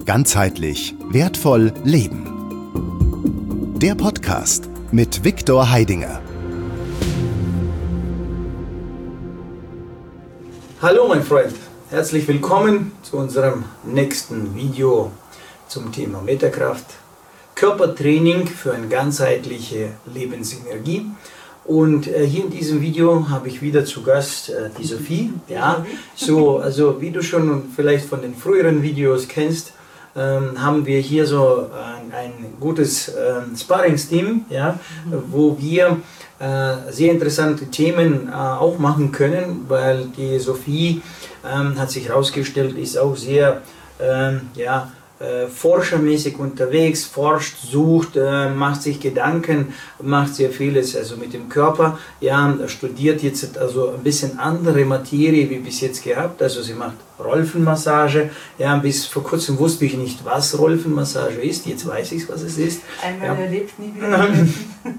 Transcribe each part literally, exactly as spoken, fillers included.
Ganzheitlich wertvoll leben. Der Podcast mit Viktor Heidinger. Hallo mein Freund, herzlich willkommen zu unserem nächsten Video zum Thema Metakraft, Körpertraining für eine ganzheitliche Lebensenergie. Und äh, hier in diesem Video habe ich wieder zu Gast äh, die Sophie. Ja, so, also wie du schon vielleicht von den früheren Videos kennst, ähm, haben wir hier so ein, ein gutes ähm, Sparringsteam, ja, wo wir äh, sehr interessante Themen äh, auch machen können, weil die Sophie ähm, hat sich herausgestellt, ist auch sehr ähm, ja, Äh, forschermäßig unterwegs, forscht, sucht, äh, macht sich Gedanken, macht sehr vieles also mit dem Körper, ja, studiert jetzt also ein bisschen andere Materie wie bis jetzt gehabt, also sie macht Rolfenmassage, ja, bis vor kurzem wusste ich nicht, was Rolfenmassage ist, jetzt weiß ich, was es ist. Einmal ja. erlebt, nie wieder vergessen.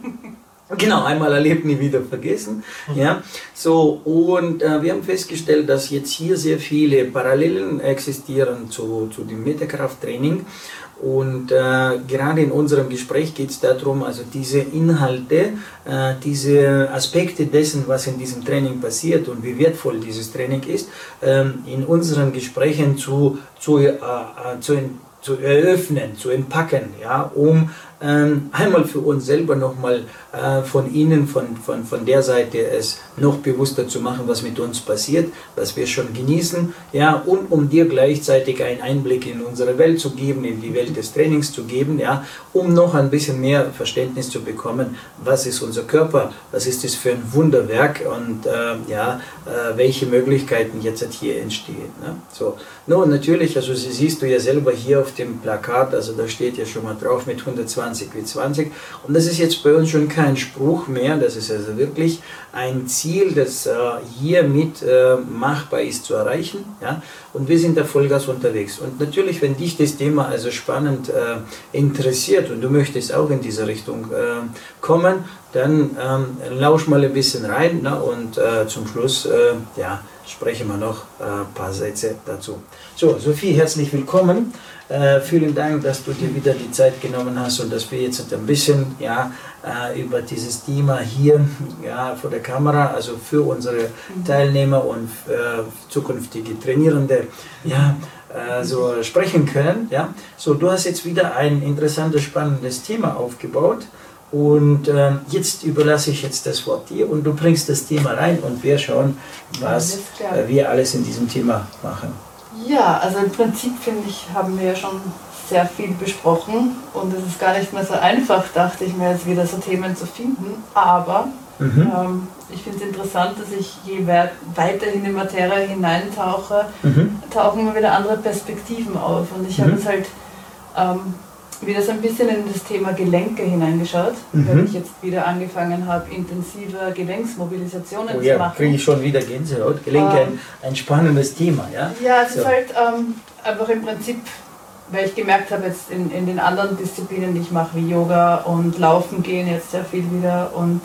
Genau, einmal erlebt, nie wieder vergessen. Ja, so, und äh, wir haben festgestellt, dass jetzt hier sehr viele Parallelen existieren zu, zu dem Metakrafttraining. Und äh, gerade in unserem Gespräch geht es darum, also diese Inhalte, äh, diese Aspekte dessen, was in diesem Training passiert und wie wertvoll dieses Training ist, äh, in unseren Gesprächen zu, zu, äh, zu, zu eröffnen, zu entpacken, ja, um ähm, einmal für uns selber nochmal äh, von Ihnen, von, von, von der Seite es noch bewusster zu machen, was mit uns passiert, was wir schon genießen, ja, und um dir gleichzeitig einen Einblick in unsere Welt zu geben, in die Welt des Trainings zu geben, ja, um noch ein bisschen mehr Verständnis zu bekommen, was ist unser Körper, was ist das für ein Wunderwerk und äh, ja, äh, welche Möglichkeiten jetzt hier entstehen. Ne? So. No, natürlich, also Sie siehst du ja selber hier auf dem Plakat, also da steht ja schon mal drauf mit hundertzwanzig wie zwanzig und das ist jetzt bei uns schon kein Spruch mehr, das ist also wirklich ein Ziel, das äh, hiermit äh, machbar ist zu erreichen, ja, und wir sind da Vollgas unterwegs und natürlich, wenn dich das Thema also spannend äh, interessiert und du möchtest auch in diese Richtung äh, kommen, dann ähm, lausch mal ein bisschen rein, ne, und äh, zum Schluss äh, ja, sprechen wir noch ein äh, paar Sätze dazu. So, Sophie, herzlich willkommen. Äh, vielen Dank, dass du dir wieder die Zeit genommen hast und dass wir jetzt ein bisschen ja, äh, über dieses Thema hier ja, vor der Kamera, also für unsere Teilnehmer und äh, zukünftige Trainierende, ja, äh, so sprechen können. Ja. So, du hast jetzt wieder ein interessantes, spannendes Thema aufgebaut. Und äh, jetzt überlasse ich jetzt das Wort dir und du bringst das Thema rein und wir schauen, was äh, wir alles in diesem Thema machen. Ja, also im Prinzip finde ich, haben wir ja schon sehr viel besprochen und es ist gar nicht mehr so einfach, dachte ich mir, jetzt wieder so Themen zu finden. Aber mhm. ähm, ich finde es interessant, dass ich je weiter in die Materie hineintauche, mhm. tauchen mir wieder andere Perspektiven auf. Und ich mhm. habe jetzt halt ähm, wieder so ein bisschen in das Thema Gelenke hineingeschaut, mhm. weil ich jetzt wieder angefangen habe, intensive Gelenksmobilisationen oh ja, zu machen. Kriege ich schon wieder Gänsehaut. Gelenke, ähm, ein, ein spannendes Thema, ja? Ja, es so. ist halt ähm, einfach im Prinzip, weil ich gemerkt habe jetzt in, in den anderen Disziplinen, die ich mache, wie Yoga und Laufen gehen jetzt sehr viel wieder und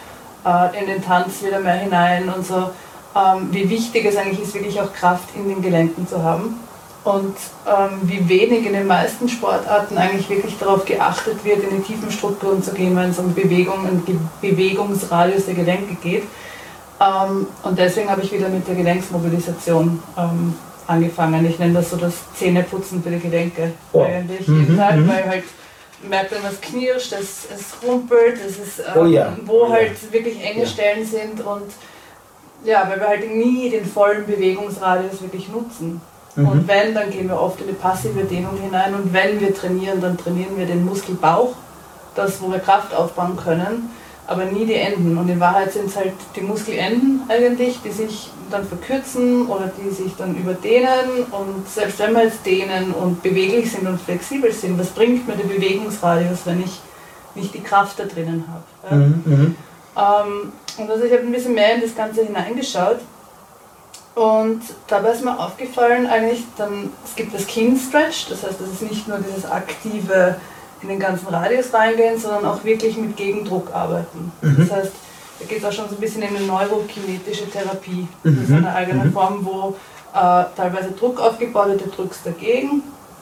äh, in den Tanz wieder mehr hinein und so, ähm, wie wichtig es eigentlich ist, wirklich auch Kraft in den Gelenken zu haben. Und ähm, wie wenig in den meisten Sportarten eigentlich wirklich darauf geachtet wird, in die tiefen Strukturen zu gehen, wenn es um Bewegung und Ge Bewegungsradius der Gelenke geht. Ähm, und deswegen habe ich wieder mit der Gelenksmobilisation ähm, angefangen. Ich nenne das so das Zähneputzen für die Gelenke oh. eigentlich mhm, jeden Tag, mhm. weil halt merkt, wenn es knirscht, es, es rumpelt, es ist, ähm, oh ja. wo oh halt ja. wirklich enge ja. Stellen sind und ja, weil wir halt nie den vollen Bewegungsradius wirklich nutzen. Mhm. Und wenn, dann gehen wir oft in die passive Dehnung hinein und wenn wir trainieren, dann trainieren wir den Muskelbauch, das, wo wir Kraft aufbauen können, aber nie die Enden. Und in Wahrheit sind es halt die Muskelenden eigentlich, die sich dann verkürzen oder die sich dann überdehnen und selbst wenn wir jetzt dehnen und beweglich sind und flexibel sind, was bringt mir der Bewegungsradius, wenn ich nicht die Kraft da drinnen habe? Ja? Mhm. Ähm, und also ich habe ein bisschen mehr in das Ganze hineingeschaut. Und dabei ist mir aufgefallen, eigentlich, dann, es gibt das Kin-Stretch, das heißt, das ist nicht nur dieses aktive in den ganzen Radius reingehen, sondern auch wirklich mit Gegendruck arbeiten. Mhm. Das heißt, da geht es auch schon so ein bisschen in eine neurokinetische Therapie. Das ist eine eigene mhm. Form, wo äh, teilweise Druck aufgebaut wird, du drückst dagegen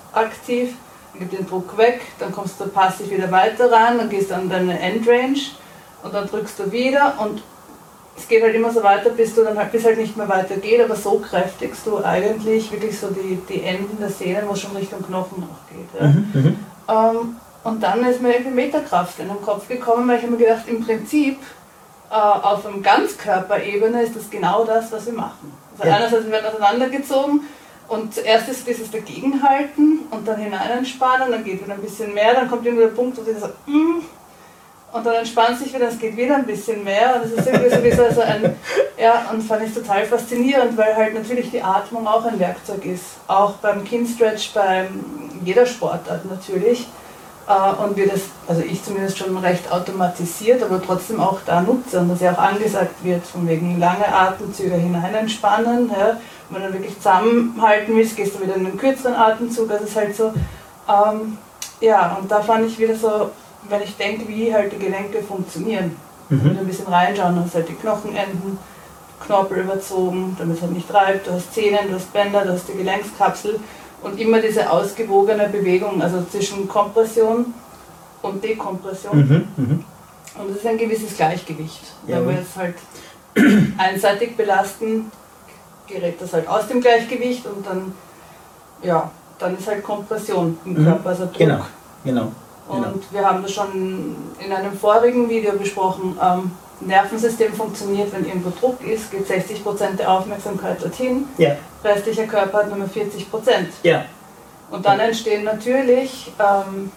aktiv, dann gibt den Druck weg, dann kommst du passiv wieder weiter rein, dann gehst du an deine Endrange und dann drückst du wieder und es geht halt immer so weiter, bis du dann halt, bis halt nicht mehr weiter geht, aber so kräftigst du eigentlich wirklich so die, die Enden der Sehnen, wo es schon Richtung Knochen noch geht. Ja. Mhm, ähm, und dann ist mir irgendwie Meterkraft in den Kopf gekommen, weil ich habe mir gedacht, im Prinzip äh, auf einer Ganzkörperebene ist das genau das, was wir machen. Also ja. Einerseits werden wir auseinandergezogen und zuerst ist dieses Dagegenhalten und dann hinein entspannen, dann geht wieder ein bisschen mehr, dann kommt irgendwo der Punkt, wo du so, mm, und dann entspannt sich wieder, es geht wieder ein bisschen mehr und es ist irgendwie so, so ein, ja, und fand ich total faszinierend, weil halt natürlich die Atmung auch ein Werkzeug ist, auch beim Kinstretch, bei jeder Sportart natürlich und wir das, also ich zumindest schon recht automatisiert, aber trotzdem auch da nutzen, dass ja auch angesagt wird, von wegen lange Atemzüge hinein entspannen, ja, wenn du dann wirklich zusammenhalten willst, gehst du wieder in einen kürzeren Atemzug, das ist halt so, ähm, ja, und da fand ich wieder so, wenn ich denke, wie halt die Gelenke funktionieren. Mhm. Wenn wir ein bisschen reinschauen, du hast halt die Knochenenden, Knorpel überzogen, damit es halt nicht reibt, du hast Zähne, du hast Bänder, du hast die Gelenkskapsel und immer diese ausgewogene Bewegung, also zwischen Kompression und Dekompression. Mhm. Mhm. Und das ist ein gewisses Gleichgewicht. Ja. Wenn wir jetzt halt einseitig belasten, gerät das halt aus dem Gleichgewicht und dann, ja, dann ist halt Kompression im Körper, also Druck. Genau, genau. Und genau. Wir haben das schon in einem vorigen Video besprochen, ähm, Nervensystem funktioniert, wenn irgendwo Druck ist, geht sechzig Prozent der Aufmerksamkeit dorthin, ja. Restlicher Körper hat nur vierzig Prozent. Ja. Und dann entstehen natürlich ähm,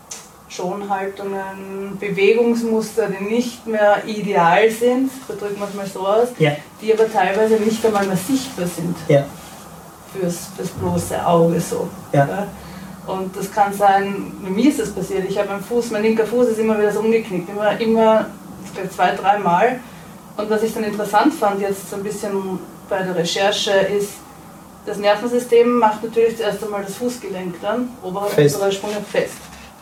Schonhaltungen, Bewegungsmuster, die nicht mehr ideal sind, so drücken wir es mal so aus, ja. Die aber teilweise nicht einmal mehr sichtbar sind ja. fürs, fürs bloße Auge. So. Ja. Ja. Und das kann sein, bei mir ist das passiert, ich habe meinen Fuß, mein linker Fuß ist immer wieder so umgeknickt, immer, immer ich glaube zwei, dreimal. Und was ich dann interessant fand, jetzt so ein bisschen bei der Recherche, ist, das Nervensystem macht natürlich zuerst einmal das Fußgelenk dann, obere und untere Sprünge fest.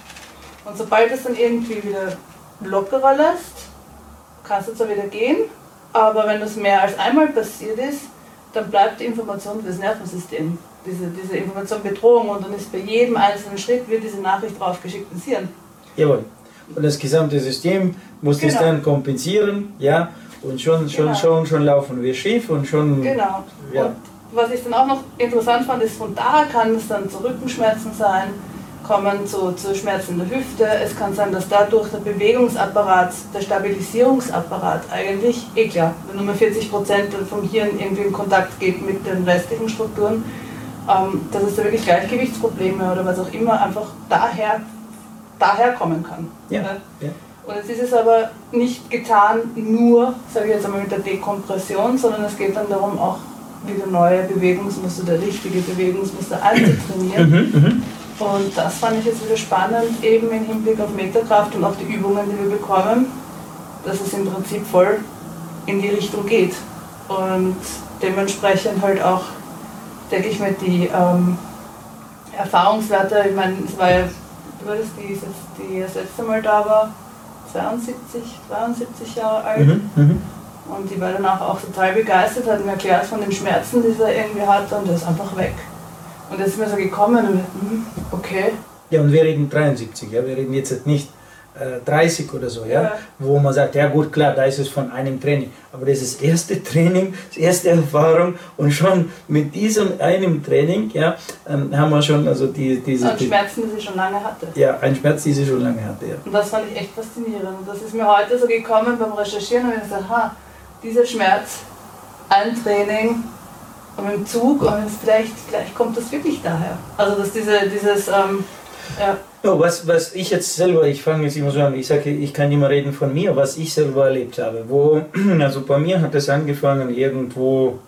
Und sobald es dann irgendwie wieder lockerer lässt, kannst du zwar wieder gehen, aber wenn das mehr als einmal passiert ist, dann bleibt die Information für das Nervensystem. Diese, diese Information Bedrohung und dann ist bei jedem einzelnen Schritt wird diese Nachricht draufgeschickt ins Hirn. Jawohl. Und das gesamte System muss genau. das dann kompensieren, ja, und schon, schon, genau. schon, schon laufen wir schief und schon... Genau. Ja. Und was ich dann auch noch interessant fand, ist, von da kann es dann zu Rückenschmerzen sein, kommen zu, zu Schmerzen in der Hüfte. Es kann sein, dass dadurch der Bewegungsapparat, der Stabilisierungsapparat eigentlich, eh klar, wenn nur vierzig Prozent vom Hirn irgendwie in Kontakt geht mit den restlichen Strukturen, ähm, dass es da wirklich Gleichgewichtsprobleme oder was auch immer einfach daher, daher kommen kann. Ja. Ja. Ja. Und jetzt ist es aber nicht getan nur, sage ich jetzt einmal, mit der Dekompression, sondern es geht dann darum, auch wieder neue Bewegungsmuster, der richtige Bewegungsmuster einzutrainieren. Mhm, mh. Und das fand ich jetzt wieder spannend, eben im Hinblick auf Meterkraft und auch die Übungen, die wir bekommen, dass es im Prinzip voll in die Richtung geht. Und dementsprechend halt auch, denke ich mir, die ähm, Erfahrungswerte, ich meine, es war ja, du hattest die, die das letzte Mal da war, zweiundsiebzig, dreiundsiebzig Jahre alt. Mhm, mh. Und die war danach auch total begeistert, hat mir erklärt von den Schmerzen, die sie irgendwie hatte, und der ist einfach weg. Und das ist mir so gekommen und okay. Ja, und wir reden dreiundsiebzig, ja, wir reden jetzt nicht äh, dreißig oder so, ja, ja, wo man sagt, ja gut, klar, da ist es von einem Training. Aber das ist das erste Training, das erste Erfahrung und schon mit diesem einem Training, ja, ähm, haben wir schon also die, diese... Und Schmerzen, die sie schon lange hatte. Ja, ein Schmerz, die sie schon lange hatte, ja. Und das fand ich echt faszinierend. Und das ist mir heute so gekommen beim Recherchieren und ich gesagt, ha, dieser Schmerz, ein Training und im Zug und vielleicht, vielleicht kommt das wirklich daher. Also dass diese, dieses, ähm, ja. No, was, was ich jetzt selber, ich fange jetzt immer so an, ich sage, ich kann immer reden von mir, was ich selber erlebt habe. Wo, also bei mir hat es angefangen irgendwo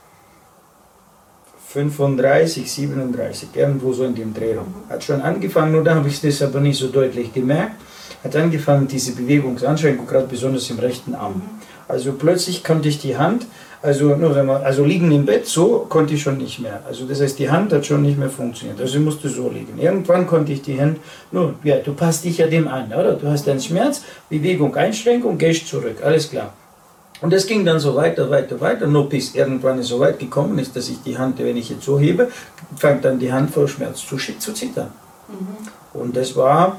fünfunddreißig, siebenunddreißig, irgendwo so in dem Dreh rum. Hat schon angefangen, nur da habe ich das aber nicht so deutlich gemerkt, hat angefangen diese Bewegungsanschränkung, gerade besonders im rechten Arm. Also plötzlich konnte ich die Hand, also, nur wenn man, also liegen im Bett, so konnte ich schon nicht mehr. Also das heißt, die Hand hat schon nicht mehr funktioniert. Also ich musste so liegen. Irgendwann konnte ich die Hand, nur, ja, du passt dich ja dem an, oder? Du hast einen Schmerz, Bewegung, Einschränkung, gehst zurück, alles klar. Und das ging dann so weiter, weiter, weiter, nur bis irgendwann es so weit gekommen ist, dass ich die Hand, wenn ich jetzt so hebe, fängt dann die Hand vor Schmerz zu, zu zittern. Mhm. Und das war,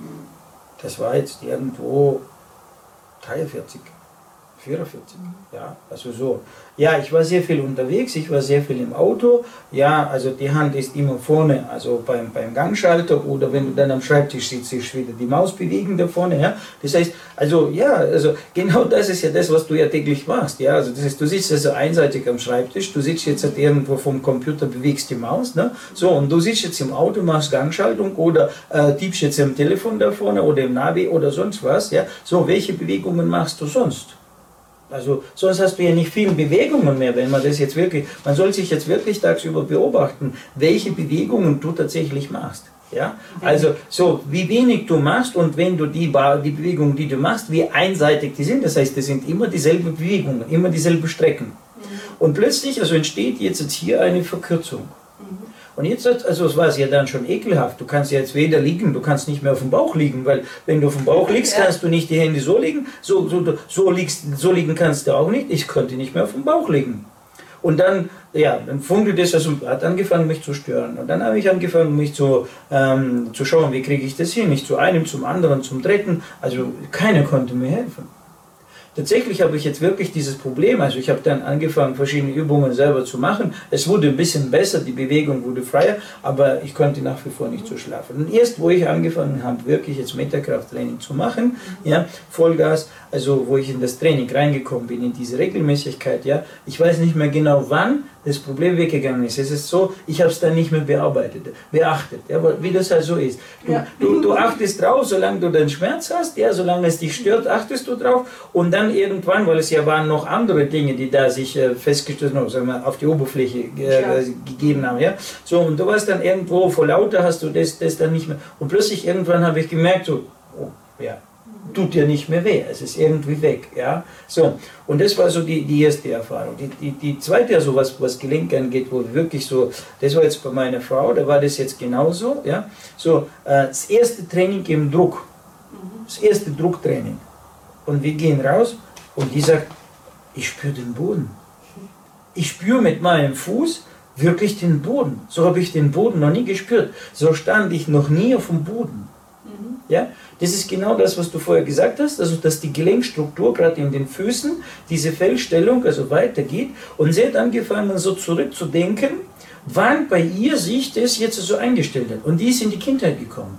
das war jetzt irgendwo dreiundvierzig, vierundvierzig, ja, also so. Ja, ich war sehr viel unterwegs, ich war sehr viel im Auto, ja, also die Hand ist immer vorne, also beim, beim Gangschalter oder wenn du dann am Schreibtisch sitzt, ist wieder die Maus bewegen da vorne, ja. Das heißt, also ja, also genau das ist ja das, was du ja täglich machst, ja, also das heißt, du sitzt also einseitig am Schreibtisch, du sitzt jetzt halt irgendwo vom Computer, bewegst die Maus, ne, so, und du sitzt jetzt im Auto, machst Gangschaltung oder äh, tippst jetzt am Telefon da vorne oder im Navi oder sonst was, ja, so, welche Bewegungen machst du sonst? Also sonst hast du ja nicht viele Bewegungen mehr, wenn man das jetzt wirklich, man soll sich jetzt wirklich tagsüber beobachten, welche Bewegungen du tatsächlich machst. Ja? Also so, wie wenig du machst und wenn du die, die Bewegungen, die du machst, wie einseitig die sind, das heißt, das sind immer dieselben Bewegungen, immer dieselben Strecken. Und plötzlich also entsteht jetzt hier eine Verkürzung. Und jetzt, also es war es ja dann schon ekelhaft, du kannst ja jetzt weder liegen, du kannst nicht mehr auf dem Bauch liegen, weil wenn du auf dem Bauch liegst, ja, kannst du nicht die Hände so liegen, so, so, so, liegst, so liegen kannst du auch nicht, ich konnte nicht mehr auf dem Bauch liegen. Und dann, ja, dann funkte das, also hat angefangen mich zu stören. Und dann habe ich angefangen mich zu, ähm, zu schauen, wie kriege ich das hin, nicht zu einem, zum anderen, zum dritten, also keiner konnte mir helfen. Tatsächlich habe ich jetzt wirklich dieses Problem, also ich habe dann angefangen, verschiedene Übungen selber zu machen. Es wurde ein bisschen besser, die Bewegung wurde freier, aber ich konnte nach wie vor nicht so schlafen. Und erst, wo ich angefangen habe, wirklich jetzt Metakrafttraining zu machen, ja, Vollgas, also wo ich in das Training reingekommen bin, in diese Regelmäßigkeit, ja, ich weiß nicht mehr genau wann das Problem weggegangen ist. Es ist so, ich habe es dann nicht mehr bearbeitet, beachtet, ja, wie das halt so ist. Du, ja. du, du achtest drauf, solange du den Schmerz hast, ja, solange es dich stört, achtest du drauf und dann irgendwann, weil es ja waren noch andere Dinge, die da sich äh, festgestellt haben, sagen wir, auf die Oberfläche äh, ja. gegeben haben, ja. So, und du warst dann irgendwo vor lauter, hast du das, das dann nicht mehr. Und plötzlich irgendwann habe ich gemerkt, so, oh, ja, tut dir nicht mehr weh, es ist irgendwie weg, ja. So, und das war so die, die erste Erfahrung. Die, die, die zweite, also was, was Gelenk angeht, wo wirklich so, das war jetzt bei meiner Frau, da war das jetzt genauso, ja. So, äh, das erste Training im Druck, das erste Drucktraining. Und wir gehen raus und die sagt, ich spüre den Boden. Ich spüre mit meinem Fuß wirklich den Boden. So habe ich den Boden noch nie gespürt. So stand ich noch nie auf dem Boden. Mhm. Ja? Das ist genau das, was du vorher gesagt hast, also dass die Gelenkstruktur gerade in den Füßen, diese Feldstellung also weitergeht. Und sie hat angefangen so zurückzudenken, wann bei ihr sich das jetzt so eingestellt hat. Und die ist in die Kindheit gekommen.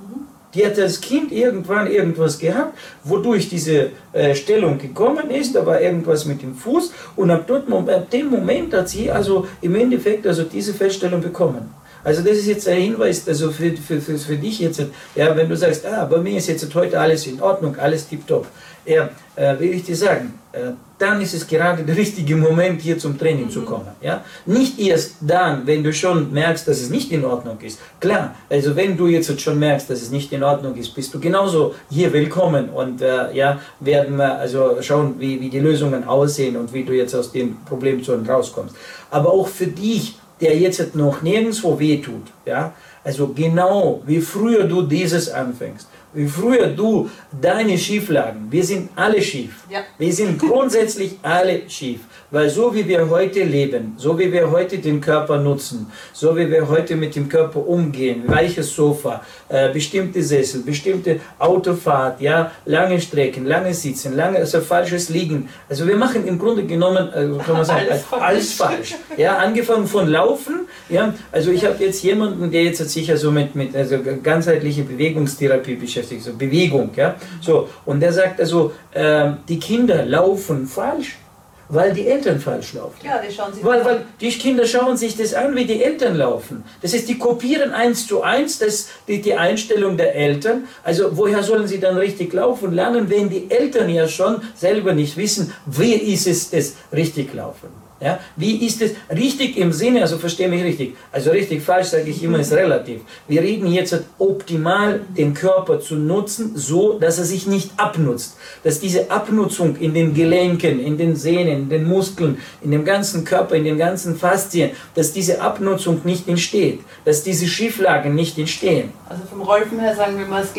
Die hat als Kind irgendwann irgendwas gehabt, wodurch diese äh, Stellung gekommen ist, da war irgendwas mit dem Fuß und ab, dort, ab dem Moment hat sie also im Endeffekt also diese Feststellung bekommen. Also das ist jetzt ein Hinweis also für, für, für, für dich jetzt, ja, wenn du sagst, ah, bei mir ist jetzt heute alles in Ordnung, alles tipptopp, ja, äh, will ich dir sagen, äh, dann ist es gerade der richtige Moment, hier zum Training mhm. zu kommen. Ja? Nicht erst dann, wenn du schon merkst, dass es nicht in Ordnung ist. Klar, also wenn du jetzt schon merkst, dass es nicht in Ordnung ist, bist du genauso hier willkommen und äh, ja, werden wir also schauen, wie, wie die Lösungen aussehen und wie du jetzt aus den Problemzonen rauskommst. Aber auch für dich, der jetzt noch nirgendwo wehtut, ja, also genau wie früher du dieses anfängst, wie früher du deine Schieflagen, wir sind alle schief, ja. Wir sind grundsätzlich alle schief, weil so wie wir heute leben, so wie wir heute den Körper nutzen, so wie wir heute mit dem Körper umgehen, weiches Sofa, äh, bestimmte Sessel, bestimmte Autofahrt, ja, lange Strecken, lange Sitzen, lange, also falsches Liegen, also wir machen im Grunde genommen, also kann man sagen, alles, alles falsch, ja, angefangen von Laufen, ja, also ich habe jetzt jemanden, der jetzt sich also mit, mit also ganzheitliche Bewegungstherapie beschäftigt, so Bewegung, ja, so, und der sagt also, äh, die Kinder laufen falsch, weil die Eltern falsch laufen. Ja, die schauen sich weil, weil die Kinder schauen sich das an, wie die Eltern laufen. Das heißt, die kopieren eins zu eins das, die, die Einstellung der Eltern. Also woher sollen sie dann richtig laufen lernen, wenn die Eltern ja schon selber nicht wissen, wie ist es das richtig laufen. Ja, wie ist es richtig im Sinne, also verstehe mich richtig, also richtig falsch sage ich immer, ist relativ. Wir reden jetzt optimal den Körper zu nutzen, so dass er sich nicht abnutzt. Dass diese Abnutzung in den Gelenken, in den Sehnen, in den Muskeln, in dem ganzen Körper, in den ganzen Faszien, dass diese Abnutzung nicht entsteht, dass diese Schieflagen nicht entstehen. Also vom Rolfen her sagen wir mal, es geht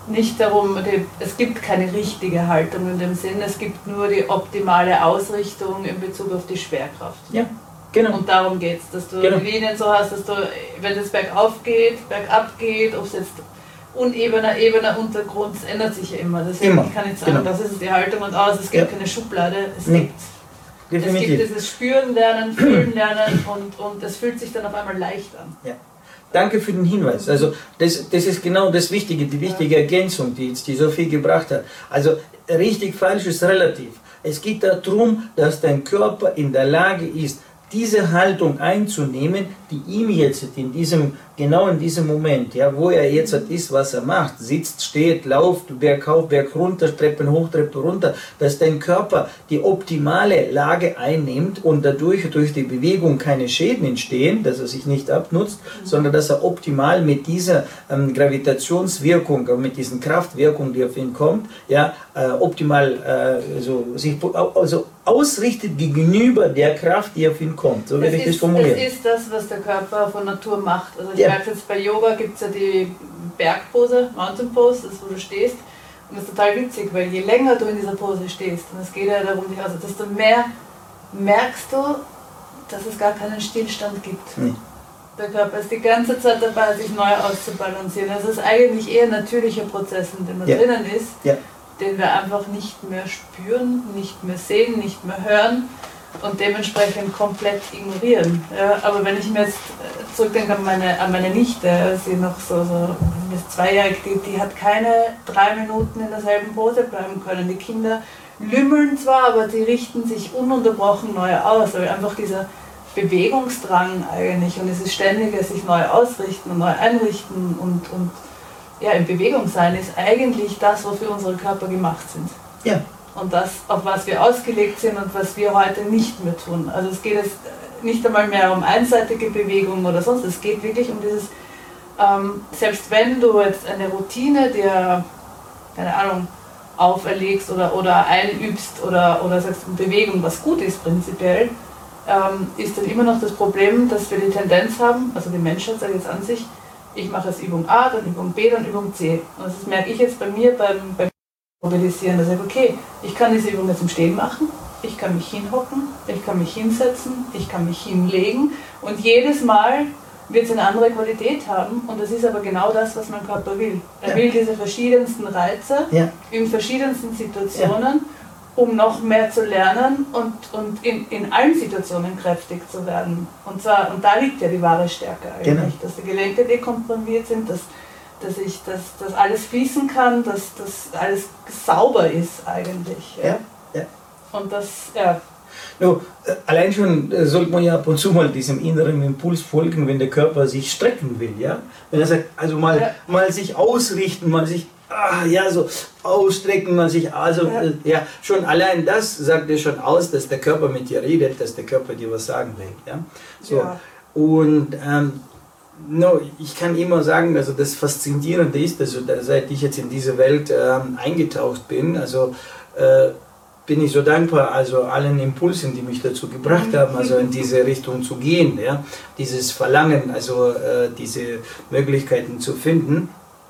nicht darum, die, es gibt keine richtige Haltung in dem Sinn, es gibt nur die optimale Ausrichtung in Bezug auf die Schwerkraft. Ja, genau. Und darum geht es, dass du genau. die Linien so hast, dass du, wenn es bergauf geht, bergab geht, ob es jetzt unebener, ebener Untergrund, es ändert sich ja immer. Deswegen immer. kann ich nicht sagen, genau. das ist die Haltung und aus, es gibt ja. keine Schublade, es nee. gibt Definitiv. Es gibt dieses Spüren lernen, Fühlen lernen und, und es fühlt sich dann auf einmal leicht an. Ja. Danke für den Hinweis. Also das, das ist genau das Wichtige, die wichtige Ergänzung, die, die Sophie gebracht hat. Also richtig, falsch ist relativ. Es geht darum, dass dein Körper in der Lage ist, diese Haltung einzunehmen, die ihm jetzt in diesem, genau in diesem Moment, ja, wo er jetzt ist, was er macht, sitzt, steht, läuft, bergauf, berg runter, Treppen hoch, Treppen runter, dass dein Körper die optimale Lage einnimmt und dadurch durch die Bewegung keine Schäden entstehen, dass er sich nicht abnutzt, mhm. sondern dass er optimal mit dieser ähm, Gravitationswirkung, äh, mit diesen Kraftwirkung, die auf ihn kommt, ja, äh, optimal äh, so, sich also ausrichtet gegenüber der Kraft, die auf ihn kommt. So werde ich das formulieren. Das ist das, was der Körper von Natur macht. Also ich ja. merke jetzt bei Yoga gibt es ja die Bergpose, Mountain Pose, das ist, wo du stehst. Und das ist total witzig, weil je länger du in dieser Pose stehst, und es geht ja darum, also desto mehr merkst du, dass es gar keinen Stillstand gibt. Nee. Der Körper ist die ganze Zeit dabei, sich neu auszubalancieren. Das ist eigentlich eher ein natürlicher Prozess, in dem man ja. drinnen ist. Ja. Den wir einfach nicht mehr spüren, nicht mehr sehen, nicht mehr hören und dementsprechend komplett ignorieren. Ja, aber wenn ich mir jetzt zurückdenke an meine, an meine Nichte, sie noch so, so bis zweijährig, die, die hat keine drei Minuten in derselben Pose bleiben können. Die Kinder lümmeln zwar, aber die richten sich ununterbrochen neu aus, weil einfach dieser Bewegungsdrang eigentlich und dieses ständige sich neu ausrichten und neu einrichten und, und ja, in Bewegung sein ist eigentlich das, wofür unsere Körper gemacht sind. Ja. Und das, auf was wir ausgelegt sind und was wir heute nicht mehr tun. Also es geht jetzt nicht einmal mehr um einseitige Bewegung oder sonst, es geht wirklich um dieses, ähm, selbst wenn du jetzt eine Routine dir, keine Ahnung, auferlegst oder, oder einübst oder, oder sagst, Bewegung, was gut ist prinzipiell, ähm, ist dann immer noch das Problem, dass wir die Tendenz haben, also die Menschheit sagt jetzt an sich, ich mache jetzt Übung A, dann Übung B, dann Übung C. Und das merke ich jetzt bei mir beim, beim Mobilisieren, dass ich sage, okay, ich kann diese Übung jetzt im Stehen machen, ich kann mich hinhocken, ich kann mich hinsetzen, ich kann mich hinlegen und jedes Mal wird es eine andere Qualität haben und das ist aber genau das, was mein Körper will. Er ja. will diese verschiedensten Reize ja. in verschiedensten Situationen, ja. um noch mehr zu lernen und, und in, in allen Situationen kräftig zu werden. Und, zwar, und da liegt ja die wahre Stärke eigentlich, genau. dass die Gelenke dekomprimiert sind, dass, dass, ich, dass, dass alles fließen kann, dass, dass alles sauber ist eigentlich. Ja? Ja. Ja. Und das, ja. No, allein schon äh, sollte man ja ab und zu mal diesem inneren Impuls folgen, wenn der Körper sich strecken will. Ja? Wenn er sagt, also mal, ja. mal sich ausrichten, mal sich Ah, ja, so ausstrecken man sich, also ja. Äh, ja, schon allein das sagt dir schon aus, dass der Körper mit dir redet, dass der Körper dir was sagen will. Ja? So. Ja. Und ähm, no, ich kann immer sagen, also das Faszinierende ist, also seit ich jetzt in diese Welt ähm, eingetaucht bin, also äh, bin ich so dankbar, also allen Impulsen, die mich dazu gebracht haben, also in diese Richtung zu gehen, ja? Dieses Verlangen, also äh, diese Möglichkeiten zu finden.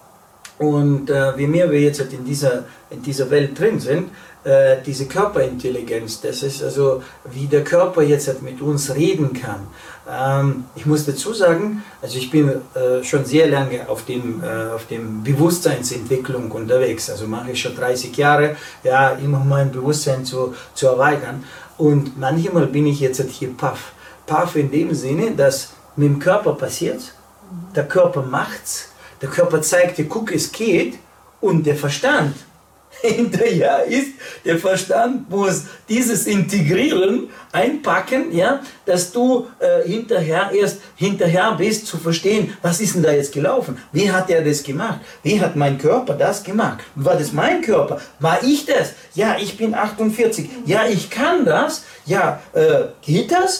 Und äh, wie mehr wir jetzt halt in dieser, in dieser Welt drin sind, äh, diese Körperintelligenz, das ist also, wie der Körper jetzt halt mit uns reden kann. Ähm, ich muss dazu sagen, also ich bin äh, schon sehr lange auf dem, äh, auf dem Bewusstseinsentwicklung unterwegs, also mache ich schon dreißig Jahre, ja, immer mein Bewusstsein zu, zu erweitern. Und manchmal bin ich jetzt halt hier paff. Paff in dem Sinne, dass mit dem Körper passiert, der Körper macht's, der Körper zeigt dir, guck, es geht, und der Verstand hinterher ist, der Verstand muss dieses integrieren, einpacken, ja, dass du äh, hinterher erst hinterher bist zu verstehen, was ist denn da jetzt gelaufen? Wie hat der das gemacht? Wie hat mein Körper das gemacht? War das mein Körper? War ich das? Ja, ich bin achtundvierzig. Ja, ich kann das. Ja, äh, geht das?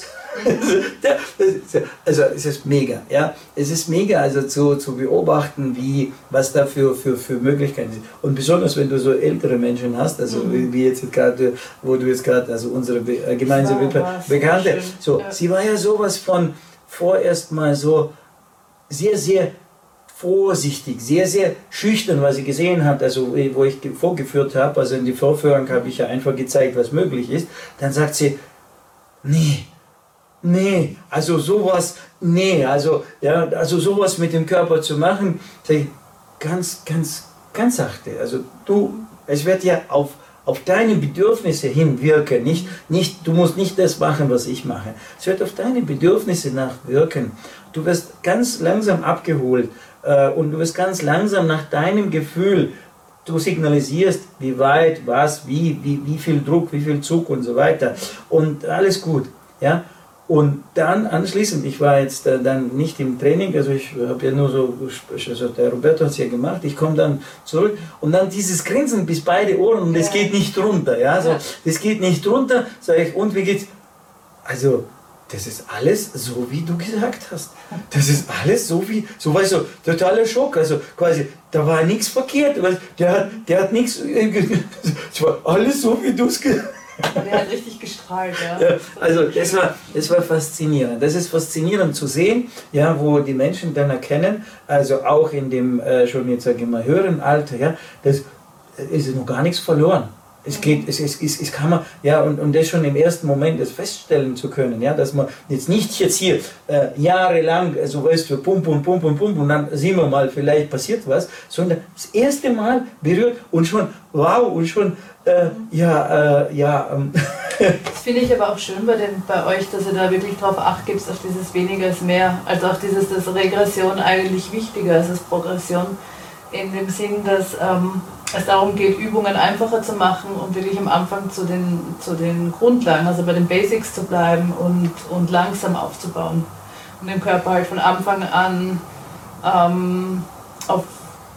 Also es ist mega, ja, es ist mega, also zu, zu beobachten, wie, was da für, für, für Möglichkeiten sind. Und besonders wenn du so ältere Menschen hast, also mhm. wie jetzt gerade, wo du jetzt gerade, also unsere Be äh, gemeinsame Be Bekannte, so, ja. sie war ja sowas von vorerst mal so sehr, sehr vorsichtig, sehr, sehr schüchtern, was sie gesehen hat, also wo ich vorgeführt habe, also in die Vorführung habe ich ja einfach gezeigt, was möglich ist, dann sagt sie, nee, nee, also sowas, nee, also, ja, also sowas mit dem Körper zu machen, sag ich, ganz, ganz, ganz sachte, also du, es wird ja auf auf deine Bedürfnisse hinwirken, nicht, nicht, du musst nicht das machen, was ich mache. Es wird auf deine Bedürfnisse nachwirken. Du wirst ganz langsam abgeholt äh, und du wirst ganz langsam nach deinem Gefühl, du signalisierst, wie weit, was, wie, wie, wie viel Druck, wie viel Zug und so weiter. Und alles gut. Ja? Und dann anschließend, ich war jetzt äh, dann nicht im Training, also ich habe ja nur so, also der Roberto hat es ja gemacht, ich komme dann zurück und dann dieses Grinsen bis beide Ohren und es ja. geht nicht runter, ja, so, das geht nicht runter, sage ich, und wie geht's? Also, das ist alles so, wie du gesagt hast. Das ist alles so wie, so weißt du, totaler Schock, also quasi, da war nichts verkehrt, der hat, der hat nichts, es war alles so, wie du es gesagt hast. Der hat richtig gestrahlt, ja. Ja, also das war, das war faszinierend. Das ist faszinierend zu sehen, ja, wo die Menschen dann erkennen, also auch in dem äh, schon jetzt sage ich mal höheren Alter, ja, das ist noch gar nichts verloren. Es geht, es, es, es, es kann man, ja, und, und das schon im ersten Moment das feststellen zu können, ja, dass man jetzt nicht jetzt hier äh, jahrelang, also weißt du, pum, pum, pum, pum, pum, und dann sehen wir mal, vielleicht passiert was, sondern das erste Mal berührt und schon, wow, und schon, äh, ja, äh, ja. Ähm. Das finde ich aber auch schön bei, den, bei euch, dass ihr da wirklich drauf Acht gibt, auf dieses weniger ist mehr, also auch dieses, dass Regression eigentlich wichtiger ist als Progression, in dem Sinn, dass ähm, es darum geht, Übungen einfacher zu machen und wirklich am Anfang zu den, zu den Grundlagen, also bei den Basics zu bleiben und, und langsam aufzubauen. Und den Körper halt von Anfang an ähm, auf,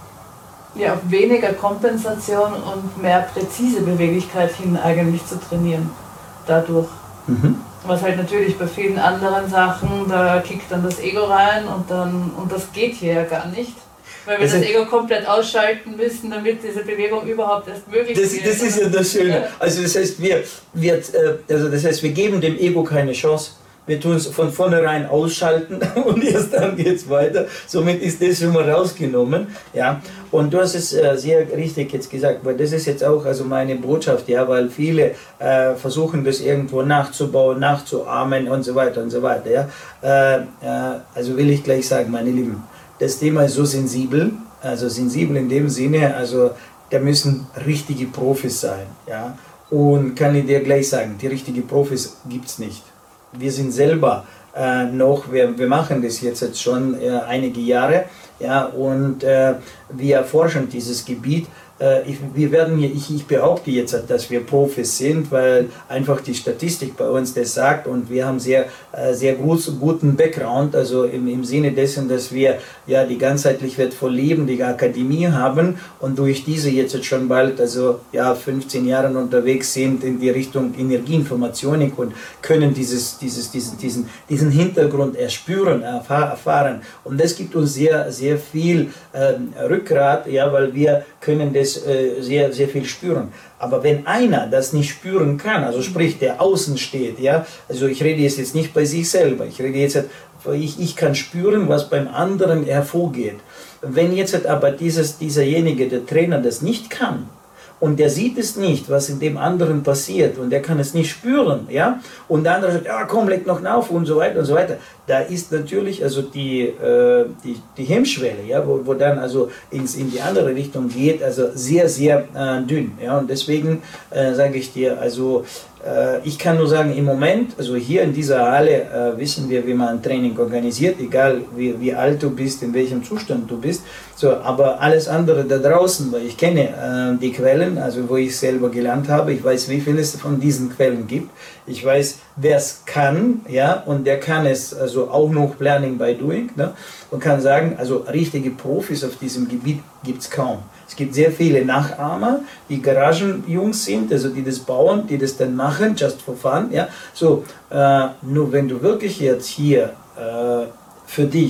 ja, auf weniger Kompensation und mehr präzise Beweglichkeit hin eigentlich zu trainieren. Dadurch. Mhm. Was halt natürlich bei vielen anderen Sachen, da kickt dann das Ego rein und, dann, und das geht hier ja gar nicht. Weil wir das, das Ego komplett ausschalten müssen, damit diese Bewegung überhaupt erst möglich das, ist. Das ist ja das Schöne. Ja. Also das heißt, wir, wir, also das heißt, wir geben dem Ego keine Chance. Wir tun es von vornherein ausschalten und erst dann geht es weiter. Somit ist das schon mal rausgenommen. Ja. Und du hast es äh, sehr richtig jetzt gesagt, weil das ist jetzt auch also meine Botschaft, ja, weil viele äh, versuchen das irgendwo nachzubauen, nachzuahmen und so weiter und so weiter. Ja. Äh, äh, also will ich gleich sagen, meine Lieben, das Thema ist so sensibel, also sensibel in dem Sinne, also da müssen richtige Profis sein. Ja? Und kann ich dir gleich sagen, die richtigen Profis gibt es nicht. Wir sind selber äh, noch, wir, wir machen das jetzt, jetzt schon äh, einige Jahre, ja, und äh, wir erforschen dieses Gebiet. Ich, wir werden hier, ich, ich behaupte jetzt, dass wir Profis sind, weil einfach die Statistik bei uns das sagt und wir haben sehr, sehr gut, guten Background, also im, im Sinne dessen, dass wir ja die ganzheitlich wertvoll lebende Akademie haben und durch diese jetzt schon bald, also ja fünfzehn Jahre unterwegs sind in die Richtung Energieinformationik und können dieses, dieses, diesen, diesen, diesen Hintergrund erspüren, erfahren und das gibt uns sehr, sehr viel ähm, Rückgrat, ja, weil wir können das sehr, sehr viel spüren. Aber wenn einer das nicht spüren kann, also sprich, der außen steht, ja, also ich rede jetzt nicht bei sich selber, ich rede jetzt, ich, ich kann spüren, was beim anderen hervorgeht. Wenn jetzt aber dieses, dieserjenige, der Trainer, das nicht kann, und der sieht es nicht, was in dem anderen passiert und der kann es nicht spüren, ja, und der andere sagt, ja komm, leg noch auf und so weiter und so weiter, da ist natürlich also die, äh, die, die Hemmschwelle, ja, wo, wo dann also ins, in die andere Richtung geht, also sehr, sehr äh, dünn, ja, und deswegen äh, sage ich dir, also äh, ich kann nur sagen, im Moment, also hier in dieser Halle äh, wissen wir, wie man ein Training organisiert, egal wie, wie alt du bist, in welchem Zustand du bist, so, aber alles andere da draußen, weil ich kenne äh, die Quellen, also wo ich selber gelernt habe, ich weiß, wie viel es von diesen Quellen gibt, ich weiß, wer es kann, ja, und der kann es also auch noch Learning by Doing, ne, und kann sagen, also richtige Profis auf diesem Gebiet gibt es kaum. Es gibt sehr viele Nachahmer, die Garagenjungs sind, also die das bauen, die das dann machen, just for fun, ja, so, äh, nur wenn du wirklich jetzt hier äh, für dich